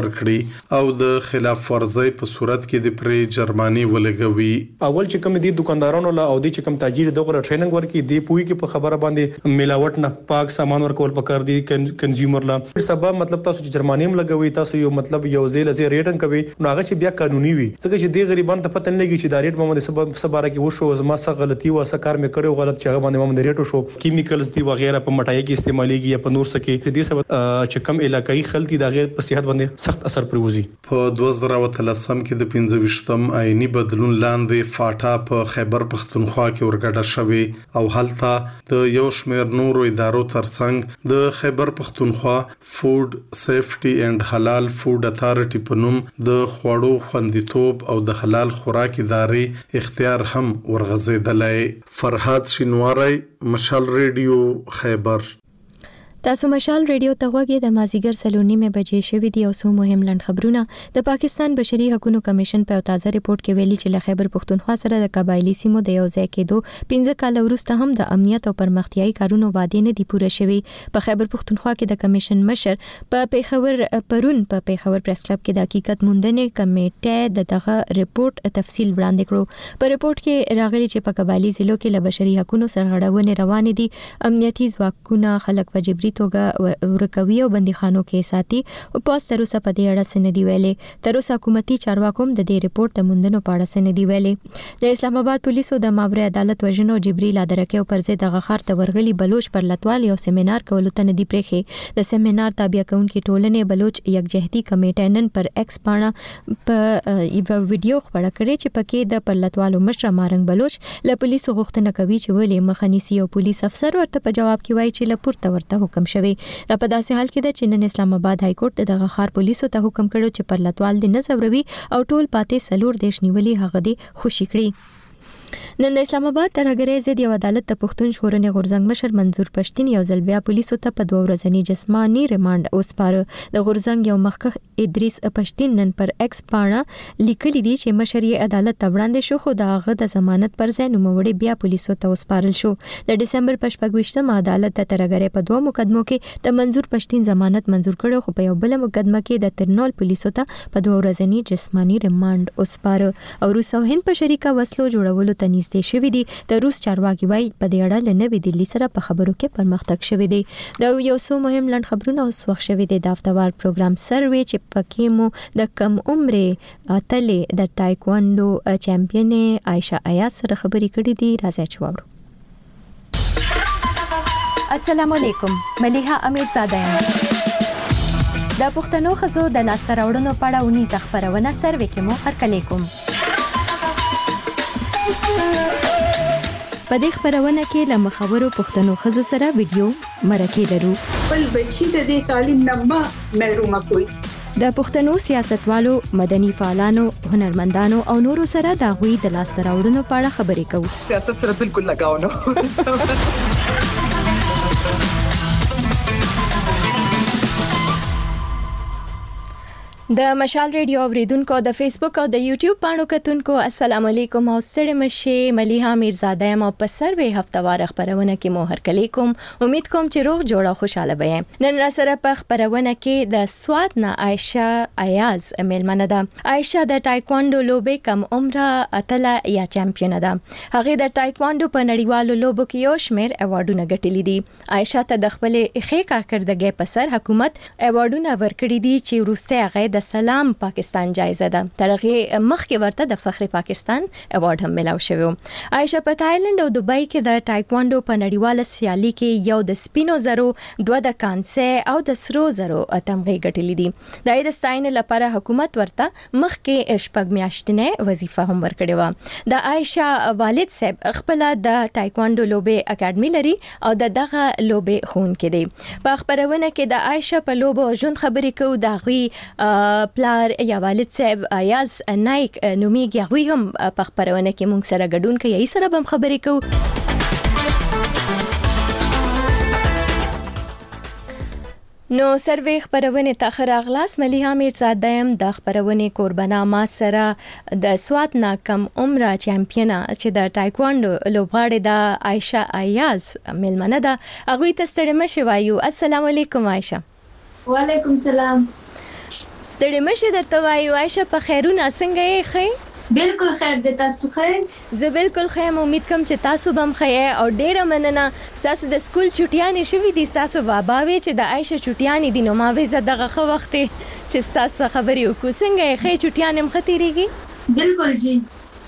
ورکړي او د خلاف ورزي په صورت کې د پرې جرماني ولګوي. اول چې کوم دي دکاندارانو لا او دي چې کوم تاجر دغه ټریننګ ورکړي دی پوي کې په خبره باندې ملاوت نه پاک سامان ورکول پکار دي کنزیومر لا سبب مطلب تاسو چې جرماني هم لګوي تاسو یو مطلب یو ځای لزی ریټن کوي نو هغه چې بیا قانوني وي ځکه چې دی غریبان ته پته نه لګي چې دا ریټ باندې سبب سباره کې وشو زما څه غلطي و څه کار مې کړو غلط چې هغه باندې سیګریټ شو کیمیکلز دی وغیرہ په مټای کې استعماليږي یا په نور څه کې دې سبب چې کم علاقائی خلک د غیر په صحت باندې سخت اثر پروزي. په 2013 کې د 25م آئینی بدلون لاندې فاټا په خیبر پختونخوا کې ورګډه شوې او هلته د یو شمېر نورو ادارو ترڅنګ د خیبر پختونخوا فود سیفټي اینڈ حلال فود اتارټي په نوم د خوړو خوندیتوب او د حلال خوراک ادارې اختیار هم ورغځېدلی. فرهاد شینواری، مشال ریډیو، خیبر. تاسو مشال ریډیو ته غوږی د مازیګر 3:30 بجې شوې دي او څو مهم لنډ خبرونه. د پاکستان بشري حقوقو کمیشن په تازه ریپورت کې ویلي چې له خیبر پختونخوا سره د قبایلی سیمو د یو ځای کېدو 15 کال وروسته هم د امنیت او پرمختیايي کارونو وعده نه دي پوره شوې. په خیبر پختونخوا کې د کمیشن مشر په پیښور پریس کلب کې د حقیقت موندنې کمیټه دغه ریپورت تفصیل وړاندې کړو. په ریپورت کې راغلي چې په قبایلی ضلعو کې له بشري حقوقو سرغړونې روانې دي. امنیتي ځواکونه خلک په جبري توګه ورکوي او بندیخانو کې ساتي او پاس تر اوسه په دې اړه څه نه دی ویلي. تر اوسه حکومتي چارواکو د دې ریپورت د موندنو په اړه څه نه دی ویلي. د اسلام آباد پولیسو د ماورا عدالت وژنو جبري لادرکه او پر ضد د غخار ته ورغلي بلوچ پر لټوال یو سیمینار کولو ته نه دی پرېخي. د سیمینار تابع کونکي ټولنې بلوچ یکجهتي کمیټه نن پر ایکس باندې په یو ویډیو خبره کړې چې پکې د پر لټوالو مشر مارنګ بلوچ له پولیسو غوښتنه کوي چې ولې مخنیسي او پولیس افسر ورته په جواب کې وایي چې لپورته ورته حکم شوی. دا په داسې حال کې ده چې نن اسلام آباد های کورټ د غخار پولیسو ته حکم کړو چې پر لټوال دې نه زوروي او ټول پاتې سلور دیش نیولي هغه دې خوشي کړي. نن د اسلام آباد ترهګرۍ ضد یو عدالت ته پښتون ژغورنې غورځنګ مشر منظور پښتين یو ځل بیا پولیسو ته په 2 ورځنی جسمانی ریماند وسپاره. د غورځنګ یو مخکښ ادریس پښتين نن پر ایکس باندې لیکلي دي چې مشر یې عدالت ته وړاندې شو خو دغه د ضمانت پر ځای نوموړي بیا پولیسو ته وسپارل شو. د دسمبر په 28مه عدالت د ترهګرۍ په 2 مقدمو کې د منظور پښتين ضمانت منظور کړو خو په یو بل مقدمه کې د ترنول پولیسو ته په 2 ورځنی جسمانی ریماند وسپاره. او روس او هند په شریکه وسلو جوړولو ته نږدې شوی دي. د روس چارواکي وايي په دې اړه له نوې دلی سره په خبرو کې پرمختګ شوی دی. دا یو څو مهم لنډ خبرونه اوس وخت شوی دی د هفتوار پروګرام سروي چې پکې مو د کم عمرې اتلې د ټایکوانډو چمپیونې عائشہ ایاز سره خبرې کړې دي. راځي چې واورو. السلام علیکم، ملیحه امیرزاده یم. د پښتنو خزو د لاسته راوړنو په اړه ونی خبرونه سروي کې مو هرکلی کوم. په دې خبرونه کې له مخاورو پښتنو خزو سره ویډیو مرکه لرو. بل بچی د دې تعلیم نه محروم کوي. د پښتنو سیاستوالو، مدني فعالانو، هنرمندانو او نورو سره د غوي د لاسته راوړنو په اړه خبرې کوو. سیاست سره بالکل لگاو نه. د مشال ریډیو اوریدونکو د فیسبوک او د یوټیوب پاڼو کتونکو السلام علیکم او ستړي مشه. ملیحه امیرزاده یم او په سروي هفتوار خبرونه کې مو هرکلی کوم. امید کوم چې روغ جوړ او خوشاله وئ. نن را سره په خبرونه کې د سواد نه عائشہ ایاز میلمنه ده. عائشہ د ټایکوانډو لوبې کم عمره اتله یا چمپیون ده. هغه د ټایکوانډو په نړیوالو لوبو کې یو شمېر ایوارډونه ګټلي دي. عائشہ ته د خپل ښې کارکردګۍ په سر حکومت ایوارډونه ورکړي دي چې وروسته هغه د سلام پاکستان جایزه ده. ترغه مخکې ورته د فخر پاکستان ایوارډ هم ملاو شوی. عائشہ په تایلند او دوبۍ کې د ټایکوانډو په نړیواله سیالي کې یو د سپینو زرو، 2 د کانسه او د سرو زرو تمغه ګټلې دي. د اې ستاینې لپاره حکومت ورته مخکې شپږ میاشتنه وظیفه هم ورکړې و. د عائشہ والد صاحب خپل د ټایکوانډو لوبې اکیډمي لري او دغه لوبې خون کې دی. په خبرونه کې د عائشہ په لوبو ژوند خبرې کوو. د غوي پلار یا والد صاحب ایاز نایک نومیږي. غوي هم په خبرونه کې مونږ سره ګډون کوي. یې سره هم خبرې کوو. نو سروي خبرونه ته خراغلاس. ملیحه امیرزاده یم د خبرونه قربانا ما سره د سواد نا کم عمره چمپیونه چې د ټایکوانډو لوبغاړې د عائشہ ایاز میلمنه ده. هغه ته ستړي مشه وایو. السلام علیکم عائشہ. وعلیکم السلام. ستړي مشه درته وایو. عائشہ په خیرونه څنګه یې خې؟ بالکل خیر دې. تاسو خیر؟ زه بالکل خیر. امید کوم چې تاسو به هم خیر او ډیره مننه. تاسو د سکول چټیانې شوې دي. تاسو باباوي چې د عائشہ چټیانې دي. نو ما وې زه دغه خو وخت چې تاسو خبرې وکړو. څنګه یې خې؟ چټیانې هم ختیریږي؟ بالکل جی.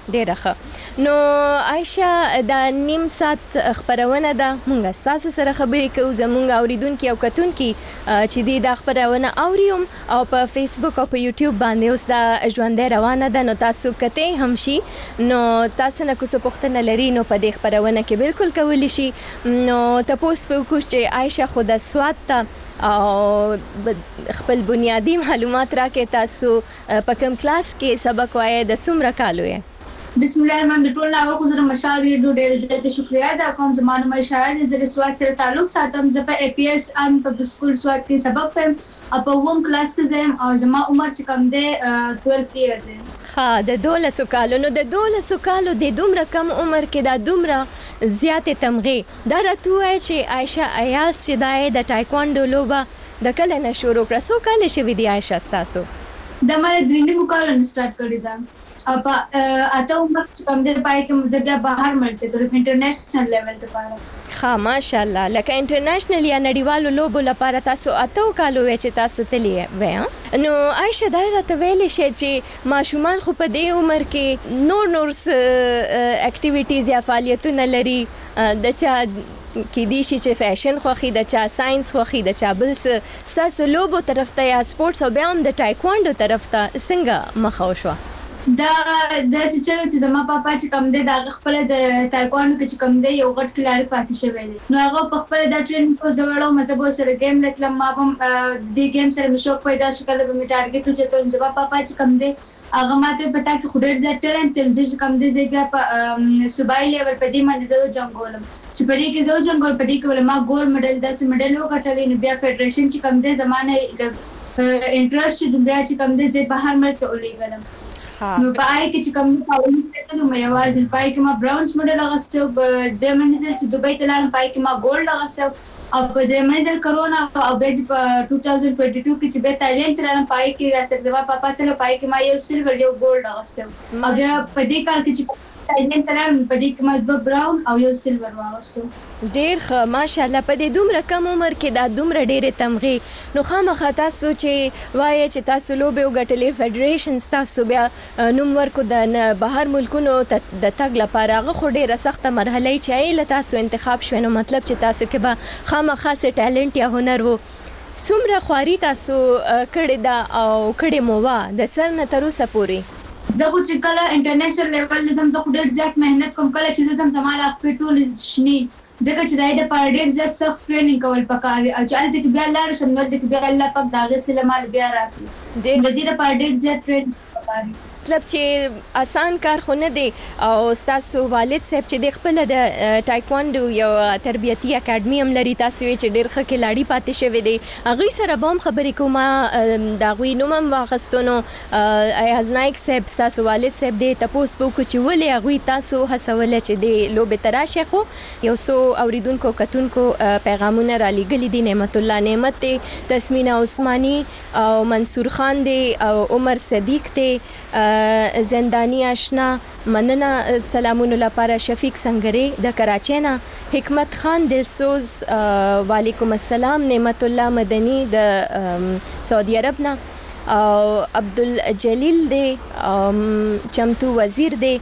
ډیره ښه. نو عائشه دا نیم ساعت خبرونه ده مونږ تاسو سره خبرې کوو زمونږ اوریدونکو او کتونکو چې دی دا خبرونه اوريوم او په فیسبوک او په یوټیوب باندې اوس دا ژوندۍ روانه ده. نو تاسو کته هم شي نو تاسو نه کوڅه پوښتنه لري نو په دې خبرونه کې بالکل کولی شي. نو تاسو په کوشش چې عائشه خود سواد ته او خپل بنیادی معلومات راکې تاسو په کوم کلاس کې سبق وایي د څومره کالو یې؟ بسم الله الرحمن الرحیم. ټول اول خو زه مشال ریډیو ډېر زیات شکریا ادا کوم. زمانه مشال د سواد سره تعلق ساتم. زه په اي پی ایس ان په سکول سواد کې سبق پم او په ووم کلاس کې زم او زما عمر چې کم دی 12 ایئر دی. ها د 12 کالو. نو د 12 کالو د دومره کم عمر کې دا دومره زیاتې تمغې دا راته وایي چې عائشه ایاز چې د ټایکوانډو لوبه د کله نه شروع کړه. څو کال شوي دي عائشه تاسو؟ د مله درې کال نه سٹارټ کړی دا. अब اته عمر چې کم دی پای کې زه بیا بهر ملته د انټرنیشنل لیول لپاره. ها ماشاءالله لکه انټرنیشنل یا نړیوالو لوبو لپاره تاسو اته کالو چې تاسو تللی وې. نو عائشه دا راته ویلې شي چې ماشومان خو په دې عمر کې نور اکټیویټیز یا فعالیتونه لري د چا کې دي چې فیشن خوخي د چا ساينس خوخي د چا بل څه تاسو لوبو طرف ته یا سپورتس او بیا هم د ټایکوانډو طرف ته څنګه مخه وشو؟ دا چې زما پاپا چې کم دی دا خپل د تایکوانډو کې چې کم دی یو غټ کلاري پاتې شوی دی. نو هغه په خپل د ټریننګ په زوړو مزه سره گیم لتلم. ما هم د گیم سره مشوق پیدا شو کله به می ټارګټ وچته زما پاپا چې کم دی هغه ماته پتا کې خډر زړه ټیلنټ تل چې کم دی زی بیا په صوبای لیول په دې باندې زو جنگولم چې په دې کې زو جنگول په دې کې ول ما ګول میډل 10 میډل وګټلې. نو بیا فدریشن چې کم دی زمانه انټرست چې بیا چې کم دی زی بهر ملته ولېګلم. نو پای کې چې کوم پاول ته نو مې आवाज پای کې ما براونز مډل اغسته د منځل چې دوبۍ ته لاړم پای کې ما ګولډ اغسته او په دې منځل کرونا او په 2022 کې چې به تایلند ته لاړم پای کې راځه زما پاپا ته پای کې ما یو سیلور یو ګولډ اغسته او بیا په دې کال کې چې تایلند ته لاړم په دې کې ما د براون او یو سیلور واغسته. ډیر ښه ماشاءالله. په دې دومره کم عمر کې دا دومره ډېرې تمغې نو خامخا تاسو چې وایي چې تاسو لوبې وګټلې فدریشن تاسو بیا نوم ورکو د بهر ملکونو د تګ لپاره هغه خو ډېره سخته مرحله چې له تاسو انتخاب شوه. نو مطلب چې تاسو کې به خامخا څه ټیلنټ یا هنر وو. څومره خواري تاسو کړې ده او کړې مو وه د سر نه تر اوسه پورې؟ زه خو چې کله انټرنیشنل لیول زم زه خو ډېر زیات مهنت کوم. کله چې زم زماره خپل ټول شنی ځکه چې دای د پاره ډېر زیات سخت ټریننګ کول پکاري او چې الته کې بیا لار شم نو د بیا الله پاک داغه سلامال بیا راکړي. د دې لپاره ډېر زیات ټریننګ پکاري. مطلب چې آسان کار خو نه دی او تاسو والد صاحب چې د خپل د ټایکوانډو یو تربیتی اکیډمي هم لري تاسو چې ډېر ښه کلاړي پاتې شوی دی هغه سره به هم خبرې کوم دا غوي نوم هم واغستونو ایاز نایک صاحب تاسو والد صاحب دې تاسو په کو چې ولې هغه تاسو هڅول چې د لوبې تراشه خو یو سو اوریدونکو کتونکو پیغامونه را لېګل دي. نعمت الله نعمت دی، تسمینا عثماني او منصور خان دی او عمر صدیق دی، زندانی آشنا مننه سلامونه لپاره شفیق سنگری د کراچۍ نه، حکمت خان دلسوز وعلیکم السلام، نعمت الله مدنی د سعودي عرب نه او عبدالجلیل دی چمتو وزیر دی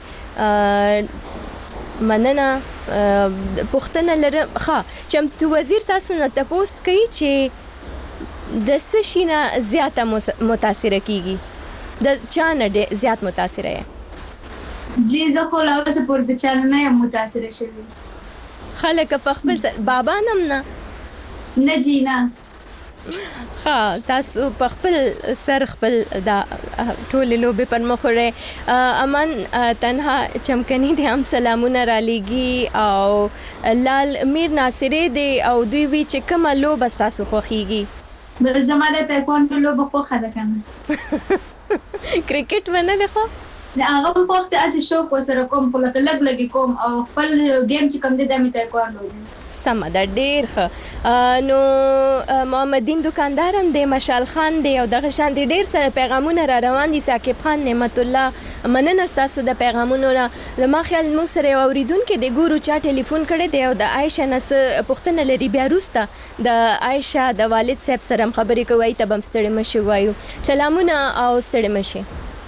مننه پښتنه لرم. ښه چمتو وزیر تاسو نه تاسو کوي چې د څه شي نه زیاته متاثره کیږي د چا نه زیات متاثره یې؟ جی زه خو لا اوسه پورې د چا نه یم متاثره شوې. خلک په خپل بابا نم نه جی نه. ښه تاسو په خپل سر خپل دا ټولې لوبې پر مخ وړئ. امان تنها چمکني دی هم سلامونه را لیږي او لال میر ناصرې دی او دوی وی چې کومه لوبه ستاسو خوښیږي؟ زما د تایکوانډو لوبه خوښه ده کنه. کرکټ ونه ده خو هغه په وخت از شوق وسره کوم په لګ لګي کوم او خپل گیم چې کم دي د می تایکوانډو دي. سم ده ډیر ښه. نو محمد دین دکاندار هم دی، مشال خان دی او دغه شان دي ډیر سره پیغامونه را روان دي. ثاقب خان نعمت الله مننه تاسو د پیغامونو را. زما خیال موږ سره اوریدونکو د ګورو چا ټلیفون کړی دی او د عائشه نس پښتنه لري بیا روسته د عائشه د والد صاحب سره خبرې کوي ته بم ستړي مشي وایو. سلامونه او ستړي مشي.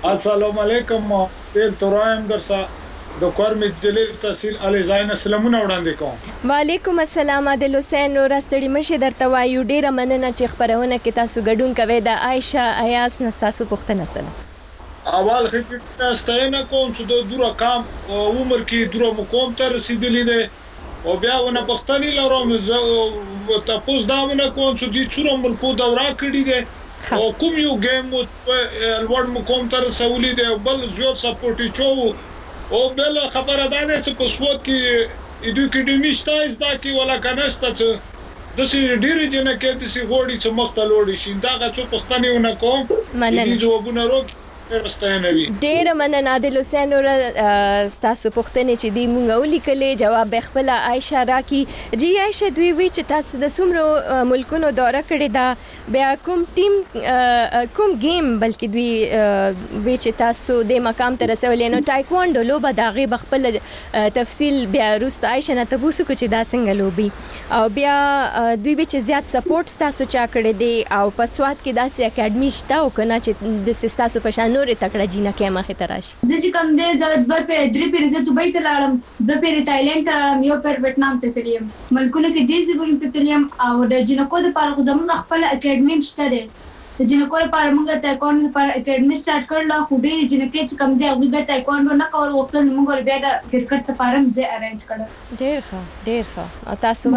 السلام علیکم ډیر ترایم درسه د کورمې جلیل تحصیل علي زاین سلامونه وړاندې کوم. وعلیکم السلام عادل حسین نور استړي مشه درته وایو ډیره مننه چې خبرونه کې تاسو ګډون کوي د عائشه ایاس نستاسو پوښتنه سره اول خدمت ستاینه کوم چې د دوره کام عمر کې دوره مقام ته رسیدلی دی او بیا ونه پښتني لروم تاسو دا ونه کوم چې د څوره ملکو دورا کړی دی او کوم یو گیم الوړ مقام ته رسولي دی بل زیات سپورټي چو او بل خبره ده چې په سپورت کې اډوکیډمي شتایز دا کې ولا کنهسته چې د سې ډیری جن کې د سې غوړي چې مختل وړي شي دا غو پښتني ونه کوم دې جوابونه روک ډیر مننه عادل حسین نور تاسو پوښتنه چې دی مونږ ولیکلې جواب خپل عائشه راکی جی عائشه دوی وی چې تاسو د سمرو ملکونو دوره کړی دا بیا کوم ټیم کوم گیم بلکې دوی وی چې تاسو د مقام ته رسولې نو ټایکوانډو لوبه دا غي خپل تفصیل بیا روست عائشه نه تاسو کو چې دا څنګه لوبي او بیا دوی وی چې زیات سپورټ تاسو چا کړی دی او په سواد کې داسې اکیډمي شته او کنه چې د تاسو په نورې تکړه جینه کې مخه تراش زه چې کوم دې زړه د په درې پیری زه دوبۍ ته لاړم د پیری تایلند ته لاړم یو پر ویتنام ته تلم ملکونه کې دې زګورم ته تلم او د جنکو د پاره زموږ خپل اکیډمي شته ده د جنکو لپاره موږ ته اکاونټ لپاره اکیډمي سٹارټ کړل خو دې جنکې چې کوم دې هغه به ته اکاونټ نه کول وخت موږ بیا د کرکټ لپاره مې ارینج کړل ډیر ښه تاسو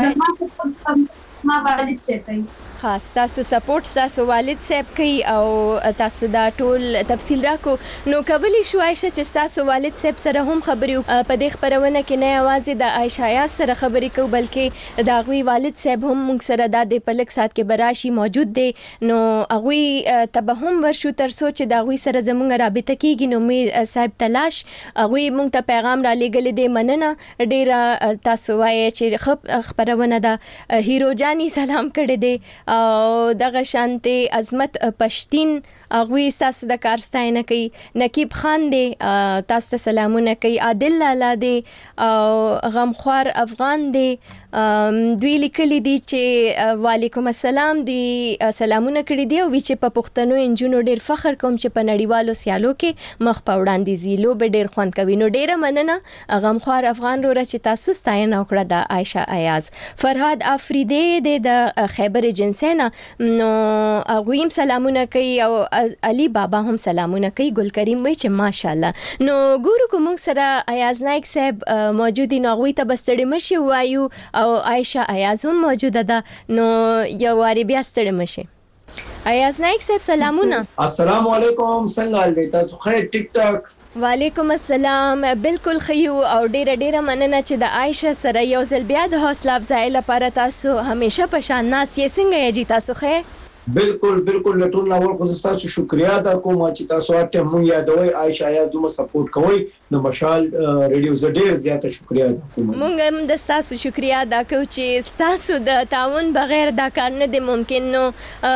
ما والد څه کوي خاص تاسو سپورټ تاسو والد صاحب کوي او تاسو دا ټول تفصیل راکو نو کولی شو عائشه چې تاسو والد صاحب سره هم خبري په دې خبرونه کې نه आवाज د عائشه ایاس سره خبري کو بلکې دا غوي والد صاحب هم موږ سره د پلک سات کې براشي موجود دي نو غوي تبه هم ورشو تر سوچ دا غوي سره زموږ رابطه کیږي نو مې صاحب تلاش غوي موږ ته پیغام را لګل دي مننه ډیر تاسو وایي چې خبرونه دا هیرو جانی سلام کړی دي او دغه شانته عظمت پښتين اغوی تاسو د کارستاینه کوي نقیب خان دی تاسو ته سلامونه کوي عادل لالا دی او غمخوار افغان دی دوی لیکلي دي چې وعلیکم السلام دی سلامونه کړی دی او چې په پښتنو انجونو ډیر فخر کوم چې په نړیوالو سیالو کې مخ په وړاندې زیلو به ډیر خوند کوي نو ډیره مننه غمخوار افغان رو چې تاسو ستاینه وکړه د عائشه ایاز فرهاد افریدی د خیبر جنسینا نو اغویم سلامونه کوي او علي بابا هم سلامونه کوي ګل کریم وای چې ماشاءالله نو ګورو کوم سره ایاز نایک صاحب موجودی نو غوي ته بستړی مشي وایو او عائشه ایاز هم موجوده ده نو یو واری بیا ستړی مشي ایاز نایک صاحب سلامونه السلام علیکم څنګه حال دی تاسو خیر ټیک ټاک وعلیکم السلام بالکل خیو او ډیره مننه چې د عائشه سره یو ځل بیا د حوصله افزای لپاره تاسو همیشه په شان ناس یې څنګه یې تاسو خیر بالکل ټول نور خو تاسو شکریا ادا کوم چې تاسو ته مونږ یادوي عائشه ایاز دومره سپورټ کوي د مشال ریډیو زډیر زیاته شکریا ادا کوم مونږ هم د تاسو شکریا ادا کوو چې تاسو د تعاون بغیر دا کار نه دی ممکن نو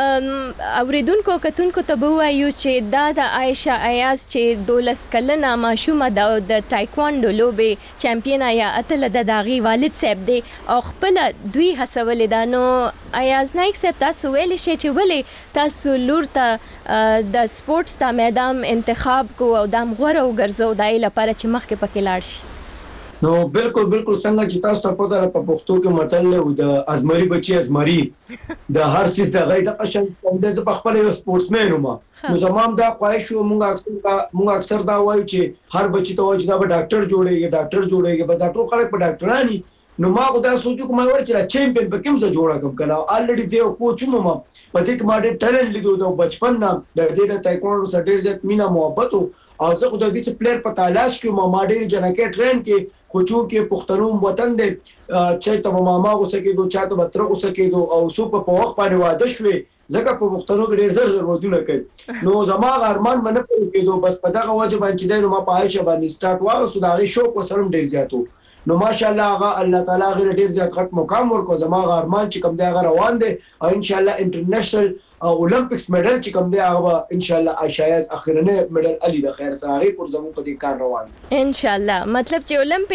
اوریدونکو کتونکو ته وایو چې دا د عائشه ایاز چې 12 کلنه ماشومه د ټایکوانډو لوبه چمپیون یا اتل د داغي والد صاحب دی او خپل دوی هڅول دا نو ایاز نایک صاحب تاسو ویل شي چې تاسو لور ته د سپورتس د میدان انتخاب کو او د مغوره وګرځو دای لپاره چې مخکې پکې لاړ شي نو بالکل څنګه چې تاسو ته پته را په پښتو کې متل له د ازمري بچي ازمري د هر سیس د غي د قشن د خپل یو سپورتسمن ومه نو زمام دا خواهش مونږ اکثر دا وایو چې هر بچی ته وایي دا به ډاکټر جوړيږي بس ټول خلک په ډاکټرانی نو ما خو دا سوچو کوم ور چې چیمپیون په کوم ځای جوړه کوم کله الریډي زه کوچ مم په دې کې ما ډېر ټالنت لیدو د بچپن نه د دې ټایکوانډو سره ډېر زیات مینا محبت او زه خو د دې پلیئر په تلاش کې ما ډېر جنکه ټرین کې خوچو کې پښتنو وطن دې چې ته ماما غوسه کې چاته بتر غوسه کې او سو په وخت باندې واده شوې ځکه په پښتنو کې ډېر زر ودونه کوي نو زما ارمان منه کېدو بس په دغه وجه باندې چې نو ما په عائشه باندې سٹارټ واغ سوداغي شوق وسلم ډېر زیاتو نو ماشاءالله هغه الله تعالی غیر ډیر زیات غټ مقام ورکو زما ارمان چې کوم دی هغه روان دي او ان شاء الله انټرنیشنل اولمپکس میډل چې کوم دی هغه ان شاء الله عائشه ایاز اخرنه میډل علي د خیر سره هغه پر زمو په دې کار روان ان شاء الله مطلب چې اولمپک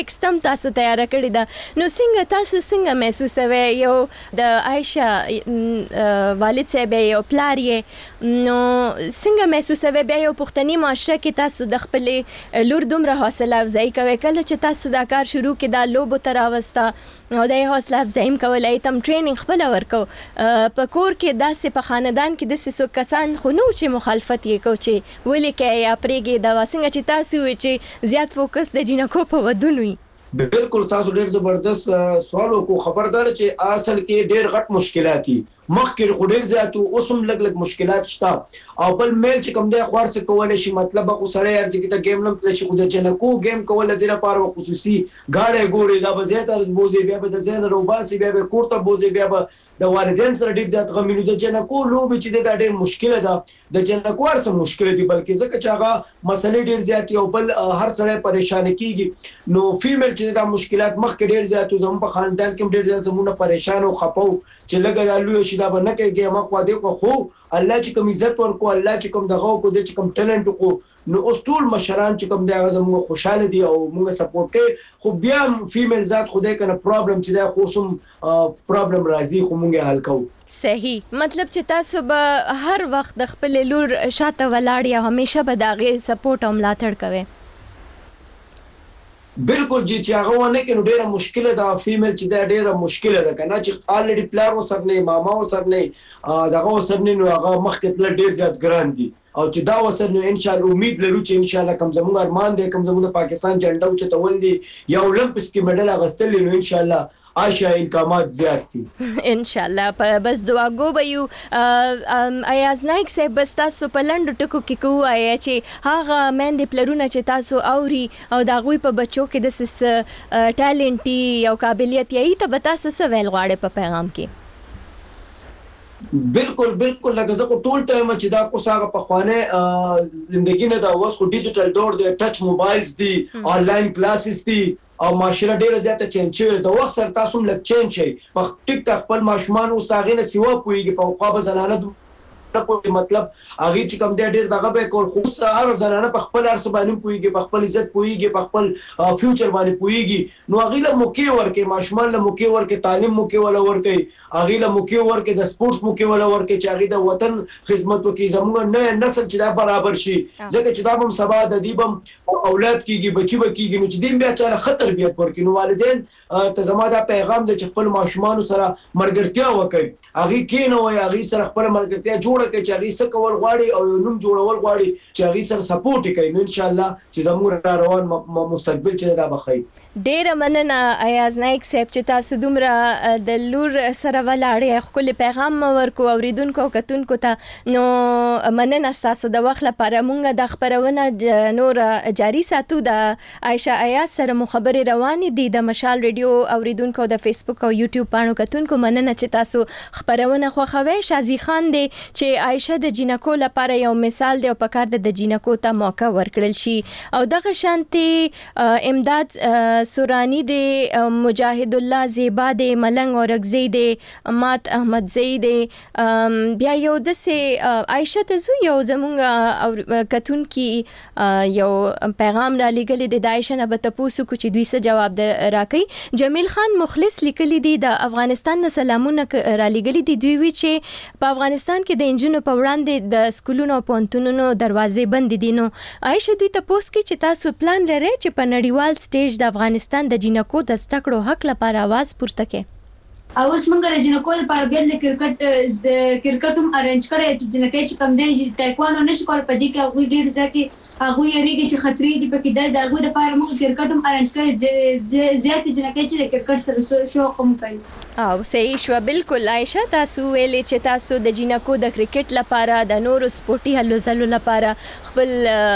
ټیکسټ هم تاسو تیار کړی دا نو څنګه تاسو څنګه محسوسوي یو د عائشہ والد صاحب یو پلار یې نو څنګه محسوسوي بیا یو پښتني معاشره کې تاسو د خپل لور دومره حوصله افزایی کوي کله چې تاسو دا کار شروع کې دا لوبو تر اوستا او د حوصله افزایی کولای تم ټریننګ خپل ورکو په کور کې داسې په خاندان کې د سسو کسان خو نو چې مخالفت یې کو چې ولې کې یا پرېږي دا څنګه چې تاسو وي چې زیات فوکس د جنکو په ودون وي بالکل تاسو ډېر زبردست سوال وکړو خبردار چې اصل کې ډېر غټ مشکلات دي مخکې خو ډېر زیات اوسم لګ مشکلات شته او بل میل چې کوم دی خوار څه کولای شي مطلب او سره ارزي کې د گیم نم پلی شي خو د جنکو گیم کول د لپاره خصوصي گاډه ګوري دا به زیات بوزي بیا به د زین روباسي بیا به کوړه بوزي بیا به د والدین سره ډېر زیات غمینو د جنکو لوب چې د ډېر مشکله ده د جنکو هر څه مشکله دي بلکې ځکه چې هغه مسلې ډېر زیات او بل هر سره پریشان کیږي نو فیمیل چې دا مشکلات مخکې ډېر زیات زموږ په خاندان کې ډېر زیات زمونه پریشان او خپو چې لګا د لوی شي دا به نه کېږي ما خو دې خو الله چې کوم عزت ورکو الله چې کوم دغه کو دې چې کوم ټالنت خو نو اوس ټول مشران چې کوم دغه زموږ خوشاله دي او موږ سپورټ کوي خو بیا فیمیل ذات خو دې کنه پرابلم چې دا خو سم پرابلم راځي خو موږ حل کوو صحیح مطلب چې تاسو به هر وخت د خپل لور شاته ولاړ یا همیشه به داغه سپورټ او ملاتړ کوي بالکل چې هغه ونه کې نو ډیره مشکله ده فیمیل چې دا ډیره مشکله ده کنه چې الریډي پلار وسر نه ماما وسر نه دغه وسر نه نو هغه مخکې تل ډیر زیات ګران دي او چې دا وسر نو ان شاء الله امید لرو چې ان شاء الله کوم زموږ ارمان دی کوم زموږ پاکستان جنډا چې تول دي یا اولمپیکس کې میډل اغستل نو ان شاء الله عائشہ انکامات زیات دي ان شاء الله بس دعاګو به یو ایاز نایک صاحب بس تاسو په لنډو ټکو کې کوی چې هغه مېندې پلرونه چې تاسو اوري او دا غوي په بچو کې د سس ټالنټي او قابلیت یې ته به تاسو څه ویل غواړئ په پیغام کې بالکل لکه زه ټول ټایم چې دا خو هغه په خوانه ژوندۍ نه دا اوس خو ډیجیټل دور دی ټچ موبایلز دي آنلاین کلاسز دي او معاشره ډیره زیاته چینج شوې ده وخت سره تاسو هم لږ چینج شي په ټیک ټاک خپل ماشومان اوس هغه نه سیوا پويږي په خو به زنانه په مطلب هغه چې کوم ډېر دغه به کول خو هر زنانه په خپل ارس باندې پويږي په خپل عزت پويږي په خپل فیوچر باندې پويږي نو هغه له موقع ورکه ماشومان له موقع ورکه تعلیم موقع ولا ورکه هغه له موقع ورکه د سپورتس موقع ولا ورکه چې هغه د وطن خدمت وکي زموږ نه نسل چې دا برابر شي ځکه چې دا هم سبا د دیبم اولاد کیږي بچي بکیږي نو چې دین بیا چاله خطر بیا ورکه نو والدین ته زما دا پیغام د خپل ماشومان سره مرګرتیا وکړي هغه کینه وای هغه سره خپل مرګرتیا جوړ کې چې هغه څه کول غواړي او نوم جوړول غواړي چې هغه سره سپورټ کوي نو ان شاء الله چې زموږ روان مستقبل چې دا بخیر ډیره مننه ایاز نایک صاحب چې تاسو دومره د لور سره ولاړې خپل پیغام ورکو اوریدونکو کتونکو ته نو مننه تاسو د وخت لپاره مونږ د خبرونه نور جاری ساتو د عائشہ ایاز سره مخابره روانې دي د مشال ریډیو اوریدونکو د فیسبوک او یوټیوب پاڼو کتونکو مننه چې تاسو خبرونه خوښوي شازي خان دی چې عائشہ د جنکو لپاره یو مثال دی او پکار د جنکو ته موقع ورکړل شي او دغه شانتي امداد سورانی دی مجاهد الله زیبا دی ملنګ اورغزی دی مات احمد زید بیا یو د سه عائشہ ته زو یو زمونږ کتون کی یو پیغام را لګل دی د عائشہ نه به تاسو کو چې دوی څه جواب راکړي جمیل خان مخلص لیکلی دی د افغانستان نه سلامونه را لګل دی دوی وی چې په افغانستان کې د انجونو په وړاندې د سکولونو او پونتونونو دروازې بند دي نو عائشہ دوی ته پوس کې چې تاسو پلان لرئ چې په نړیوال سټیج د افغانستان د جنکو د زدکړو حق لپاره आवाज پورته کړي او اوس موږ د جنکو لپاره بیا د کرکټ هم ارنج کړی چې جنکې چې کم دی تایکوانډو نشي کول په دې کې هغه ډیر ځکه هغه یریږي چې خطرې دي پکې د هغه لپاره موږ کرکټ هم ارنج کړی زیات جنکې چې کرکټ سره شوق هم کوي او صحیح شو بالکل عائشہ تاسو ویلې چې تاسو د جنکو د کرکټ لپاره د نورو سپورتي هلو ځلو لپاره خپل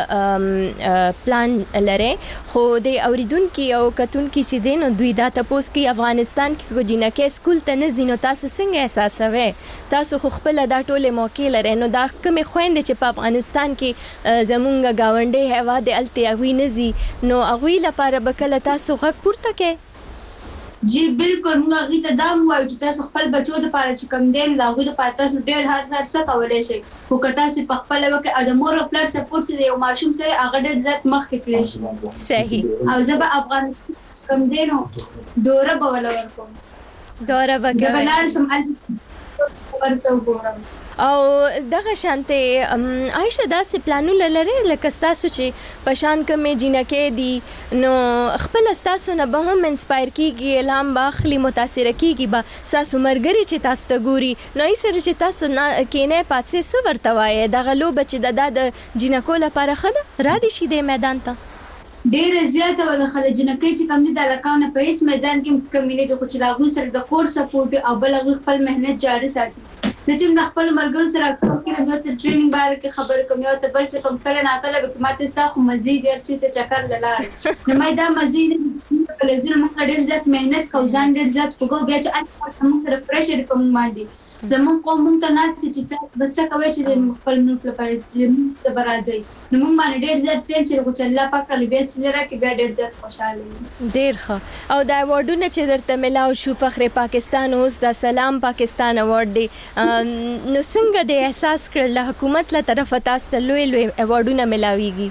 پلان لري خو د اوریدونکو او کتونکو چې دین دوی دا تاسو کې افغانستان کې جنکې سکول ته نه زینو تاسو څنګه احساسوي تاسو خو خپل دا ټوله موقع لري نو دا کوم خويند چې په افغانستان کې زمونږ گاونډي هوا د الته وی نزي نو اغوی لپاره بکله تاسو غږ پورته کې جی بالکل موږ غي ته دا وایو چې تاسو خپل بچو د لپاره چې کم دی دا غوډه پاتې تاسو ډېر هر څه کولای شئ خو که تاسو په خپل وکه ادمور او پلار سپورټ دی یو ماشوم سره هغه ډېر ځات مخ کې کړی شي صحیح او زه به کم دینو دوره بوله ورکوم دوره بګا زبلار سم ورسو ګورم او دغه شانته عائشه داسې پلانونه لري لکه تاسو چې پشان کمه جنکه دي نو خپل تاسو نه به هم انسپایر کیږي الهام باخلی متاثر کیږي با تاسو مرګري چې تاسو ته ګوري نو یې سره چې تاسو نه کینه پاسې صبر توای دغه لو بچ د جنکو لپاره خده را دي شي د میدان ته ډیر زیاته و د خلک جنکې چې کم دي د لکاونه په هیڅ میدان کې کمینه د خو چلاغو سره د کور سپورټ او بل خپل مهنت جاری ساتي چې د خپل مرګرو سره اکثر کې د ټریننګ باره کې خبر کوم یو ته بل څه کم کله نه کله به ماته ساخو مزید ارسي ته چکر لاله نو مې دا مزید کله زر موږ ډیر زیات مهنت کوو ځان ډیر زیات کوو بیا چې موږ سره پريشر کوم باندې زمون قوم ته ناس چې تاسو بس کوي چې د خپل ملک لپاره د برازي نو موږ باندې ډیر زیات ټینشن کو چې الله پاک له بیس لره کې بیا ډیر زیات خوشاله ډیر ښه او دا ایوارډونه چې درته ملاو شو فخر پاکستان اوس د سلام پاکستان ایوارډ دی نو څنګه د احساس کړل حکومت له طرفه تاسو لوی ایوارډونه ملاويږي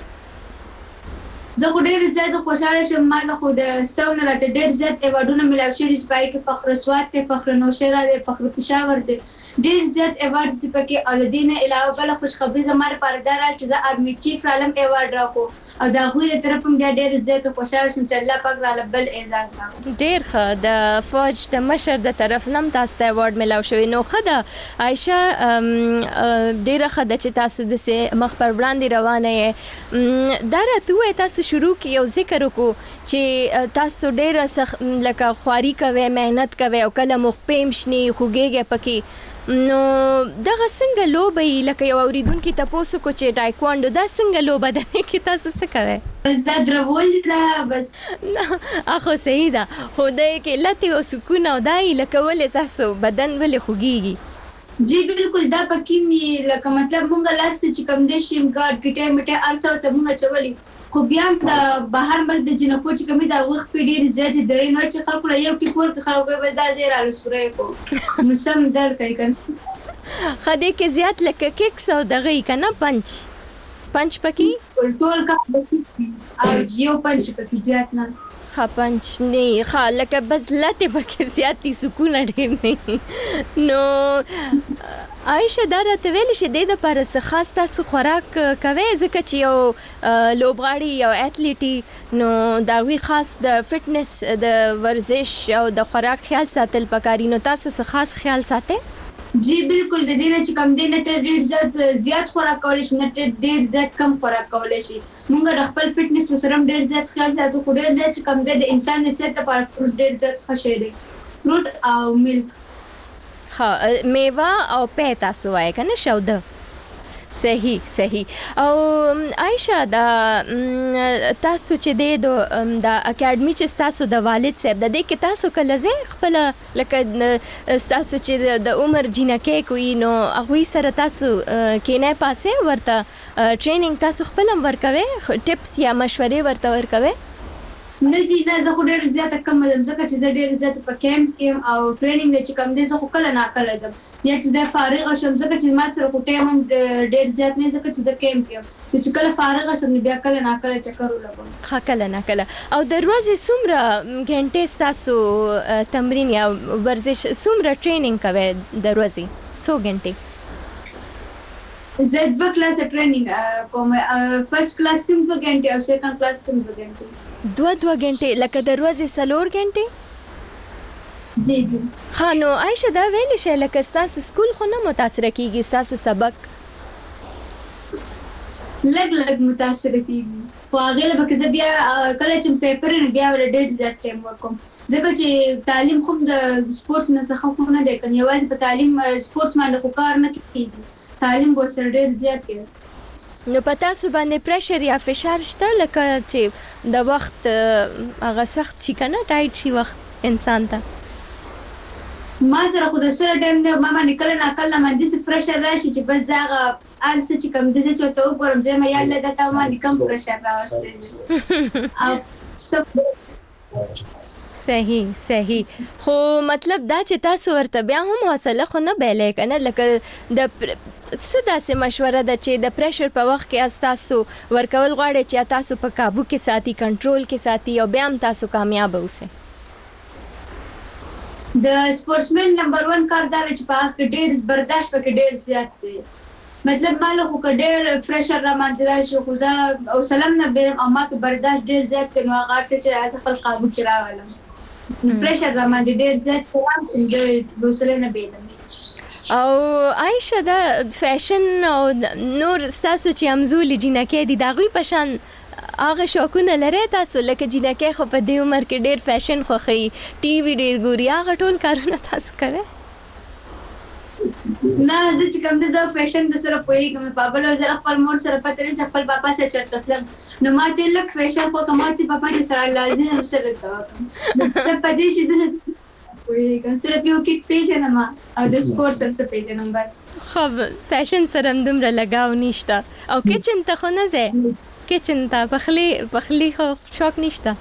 زه ډیر زیات خوشاله شم ما له خو د سونه راته ډیر زیات ایوارډونه ملاوي شي سپای کې فخر سواد ته فخر نوشهره ده فخر پېښور ده ډیر زیات ایوارډز دي پکې اولدینه علاوه بل خوش خبری زماره پردار چې د ارمی چیف عالم ایوارډ راکو او دا غوړي طرف هم ډیر زیات خوشاله شم چې الله پاک را بل اعزاز راکړي ډیر ښه د فوج د مشر د طرف نم تاسو ته ایوارډ ملاو شوی نو خدا عائشه ډیر ښه د چې تاسو د مخ پر وړاندې روانه یې دا راته تاسو شروع کی یو ذکر وکړو چې تاسو ډیر لکه خواري کوي مهنت کوي او کله مخ پېمشني خوګيږي پکې نو دغه څنګه لوبه لکه یو اوریدونکو تاسو کو چې ټایکوانډو دا څنګه لوبه ده کې تاسو څه کوي بس دا درول دا بس اخو صحیح ده خو دې کې لته او سکون او دای لکه ولې تاسو بدن ولې خوګيږي جی بالکل دا پکې لکه مطلب مونږ لاس چې کم دې شیم ګارد کټه میټه ارسو ته مونږ چولې خو بیا د بهر ملک د جنکو چې کمی دا وخت په ډیر زیات درې نو چې خلکو یو کې کور کې خلکو به دا زیرا لسورې کو نو سم درد کوي کنه خدای کې زیات لکه کیکس او دغه کنه پنچ پکې ټول کا او یو پنچ پکې زیات نه خپنچ نه خلک بس لته پکې زیاتی سکون ډیر نه نو عائشه دا راته ویل شي د لپاره څه خاص تاسو خوراک کوي ځکه چې یو لوبغاړي یو اټلیټي نو دا وی خاص د فټنس د ورزش او د خوراک خیال ساتل پکاري نو تاسو څه خاص خیال ساتئ جی بالکل د دې نه چې کم دې نه ډېر زیات خوراک کولای شي نه ډېر زیات کم خوراک کولای شي موږ د خپل فټنس سره ډېر زیات خیال ساتو خو ډېر زیات کم د انسان د صحت لپاره فروټ ډېر زیات ښه دی فروټ او ملک میوه او پیتا سوای کنه شوده صحیح او عائشه دا تاسو چې د اکیډمي چې تاسو د والد صاحب د دې کې تاسو کله زه خپل لکه تاسو چې د عمر جنکه کوي نو هغه سره تاسو کینه پاسه ورته ټریننګ تاسو خپل ورکوي ټیپس یا مشورې ورته ورکوي نه جی نه زه خو ډېر زیات کم مزم ځکه چې زه ډېر زیات په کیمپ کې او ټریننګ چې کم دي زه خو کله نه کله ځم یا چې زه فارغ شم ځکه چې ما سره خو ټایم هم ډېر زیات نه ځکه چې زه کیمپ کې چې کله فارغ شم بیا کله نه کله چکر ولګم کله نه کله او د ورځې څومره غنټې تاسو تمرین یا ورزش څومره ټریننګ کوي د ورځې 100 غنټې زه 2 کلاس ټریننګ کوم فرست کلاس 3 غنټې او سیکنډ کلاس 3 غنټې 2 غنټې لکه د ورځې 4 غنټې جی نو عائشه دا ویل شي لکه تاسو سکول خو نه متاثر کیږي تاسو سبق لګ متاثر کیږي خو هغه له بکه بیا کله چې پیپر بیا ور ډېر زیات ټایم ورکوم ځکه چې تعلیم خو د سپورتس نه څخه خو نه دی کنه یوازې په تعلیم سپورتس باندې خو کار نه کیږي تعلیم به سره ډېر زیات کیږي نو پتا سو باندې پریشر یا فشار شته لکه چې د وخت هغه سخت شي کنه ټایټ شي وخت انسان ته ما سره خو د سره ټایم نه ما باندې کله نه کله باندې څه پریشر راشي چې بس هغه ارسه چې کم دي چې ته وګورم زه مې یاله د تا باندې کم پریشر راوستل او صحیح خو مطلب دا چې تاسو ورته بیا هم حوصله خو نه بیلې کنه لکه د څه داسې مشوره ده چې د پریشر په وخت کې تاسو ورکول غواړي چې تاسو په قابو کې ساتي کنټرول کې ساتي او بیا هم تاسو کامیاب اوسئ. د سپورټسمن نمبر 1 کار دا چې په هغه کې ډېر برداشت پکې ډېر زیات دی. مطلب مالو خو ډېر پریشر را باندې راشي خو زه او سلام نه بیرم او ما کې برداشت ډېر زیات دی نو هغه څه چې از خپل قابو کې راولم پریشر را باندې ډېر زیات کوم چې حوصله نه بیلم. او عائشه دا فیشن او نور تاسو چې امزولي جنکه دي دا غوي پشان هغه شوقونه لري تاسو لکه جنکه خو په دې عمر کې ډېر فیشن خوخي ټي وی ډېر ګوري هغه ټول کارونه تاسو کوي؟ نه زه چې کوم د فیشن د سره پوهیږم بابا له زه خپل مور سره پته لرم چې خپل بابا سره چرته تلم نو ما ته لک فیشن خو کومه بابا سره لازم سره تا ته پدې چې زه پوهیږم سره پیو کې پیژنم او د سپورت سره پیژنم بس. خو فیشن سره هم دومره لګاو نشته او کچن ته خو نه ځه کچن ته پخلی خو شوق نشته؟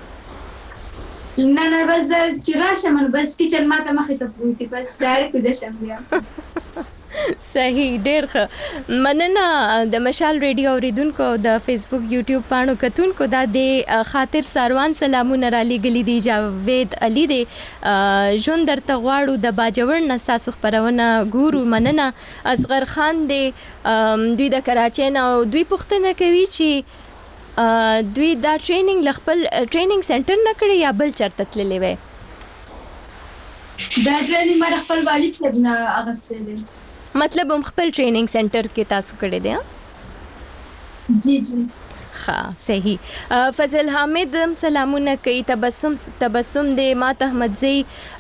نه بس چې راشم نو بس کچن ما ته مخې ته پروتي بس ډایرکټ د شم بیا. صحیح ډېر ښه مننه د مشال ریډیو اوریدونکو د فیسبوک یوټیوب پاڼو کتونکو دا د خاطر ساروان سلامونه را لېږلي دي جاوید علي دی ژوند درته غواړو د باجوړ نه ستاسو خپرونه ګورو مننه. اصغر خان دی دوی د کراچۍ نه او دوی پوښتنه کوي چې دوی دا ټریننګ لخپل ټریننګ سنټر نه کړی یا بل چرته تللی وی؟ دا ټریننګ ما خپل والد صاحب نه اغوستی دی. مطلب هم خپل ټریننګ سنټر کې تاسو کړی دی؟ جی ښه صحیح. فضل حامد هم سلامونه کوي تبسم دی مات احمدزی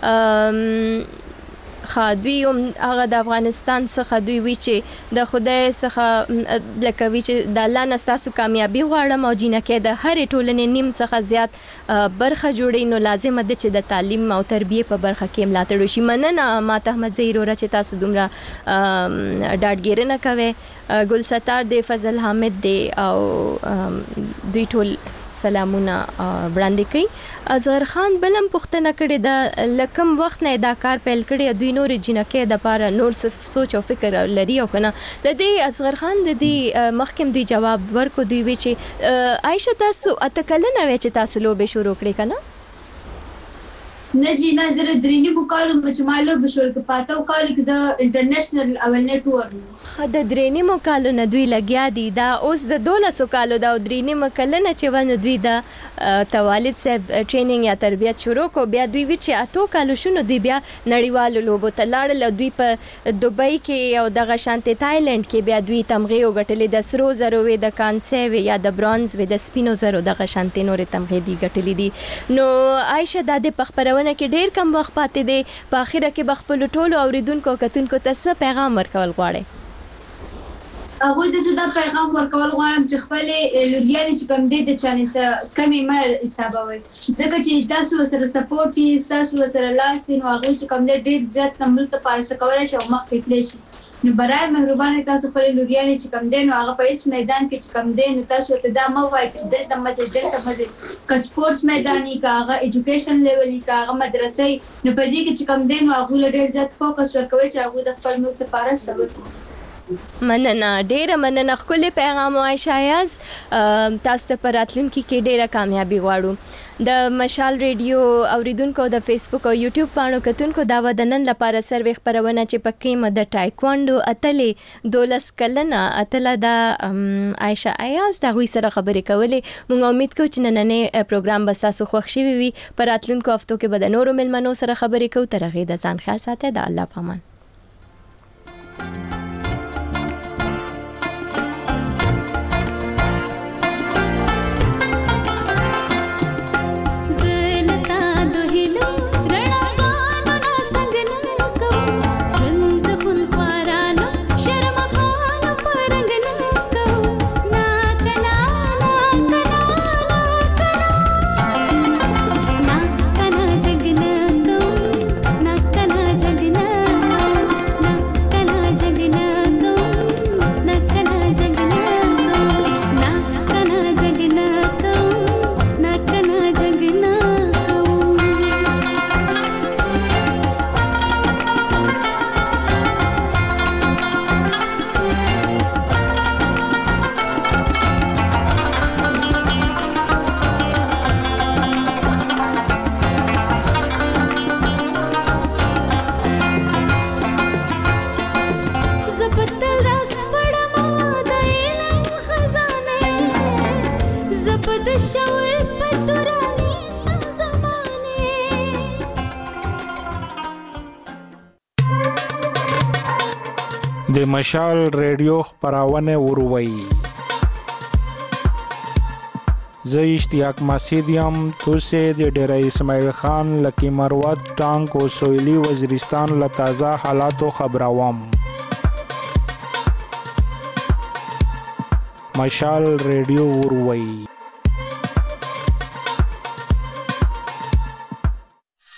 خادوی هم هغه د افغانستان څخه دوی وی چې د خدای څخه لکه وی چې د الله نه ستاسو کامیابی غواړم او جنکه د هرې ټولنې نیم څخه زیات برخه جوړي نو لازم ده چې د تعلیم او تربیه په برخه کې ملاتړ وشي. مننه ماته احمد زهیر چې تاسو دومره ډاډګیرنه کوي. ګل ستار دی فضل حامد دی او دوی ټول سلامونه وړاندې کوي. اصغر خان بلم پوښتنه کړې ده لکم وخت نه دا کار پیل کړی دوی نور جنکه د پاره نور سوچ او فکر لري او کنه د دې اصغر خان د دې مخکم دی جواب ورکو دوی وی چې عائشه تاسو اتکلنه وی چې تاسو لوبه شروع کړې کنه؟ نه جی نه زه درینی بوکالو مچمالو بشول کې پاتو کال کې زه انټرنیشنل اولنه ټور د درینی مکالو نه دوی لګیا دي دا اوس د 1200 کالو دا درینی مکلنه چې ونه دوی د توالد صاحب ټریننګ یا تربیت شروع کو بیا دوی وی چې اتو کالو شنو دوی بیا نړیوالو لوبو ته لاړل دوی په دوبۍ کې او د غشانته تایلند کې بیا دوی تمغه وګټلې د سرو زرو وې د کانسه وې یا د برونز وې د سپینو زرو د غشانته نور تمغه دي ګټلې دي. نو عائشه د پخپرونه کې ډیر کم وخت پاتې دی په اخره کې بخپل ټولو اوریدونکو کتونکو ته څه پیغام ورکول غواړي؟ هغه د زړه پیغام ورکول غواړم چې خپل لوريان چې کوم دي چې چانه سره کمی مر حسابوي ځکه چې تاسو سره سپورټ یې تاسو سره لاس نو هغه چې کوم دي ډیر زیات نمل ته پارس کولای شي او مخ کېدلی شي نو برای مهرباني تاسو خپل لوريان چې کوم دي نو هغه په هیڅ میدان کې چې کوم دي نو تاسو ته دا مو وایي چې دلته مزه کا سپورتس میداني کا هغه ایجوکیشن لیول کا هغه مدرسې نو په دې کې چې کوم دي نو هغه ډیر زیات فوکس ورکوي چې هغه د خپل نور ته پارس سبق. مننه ډیره مننه خپل پیغام عائشه ایاز تاسو ته پراتلونکي کې ډیره کامیابی غواړو. د مشال ریډیو اوریدونکو د فیسبوک او یوټیوب پاڼو کتونکو دا ودنن لپاره سروي خبرونه چې پکې مد ټایکوانډو اتلې 12 کلنه اتله د عائشه ایاز د غوي سره خبرې کولې. موږ امید کوو چې نننې پروګرام به تاسو خوښ شي وي. پراتلونکو هفتو کې به د نورو ملمنو سره خبرې کوو. تر هغه د ځان خیال ساتئ. د الله پامان. Na kana jagna د مشال ریډیو خبرونه وروي. زه اشتیاق مسیدیم توسه د ډیره اسماعیل خان لکی مروت ټانک او سویلی وزیرستان له تازه حالاتو خبروم. مشال ریډیو وروي.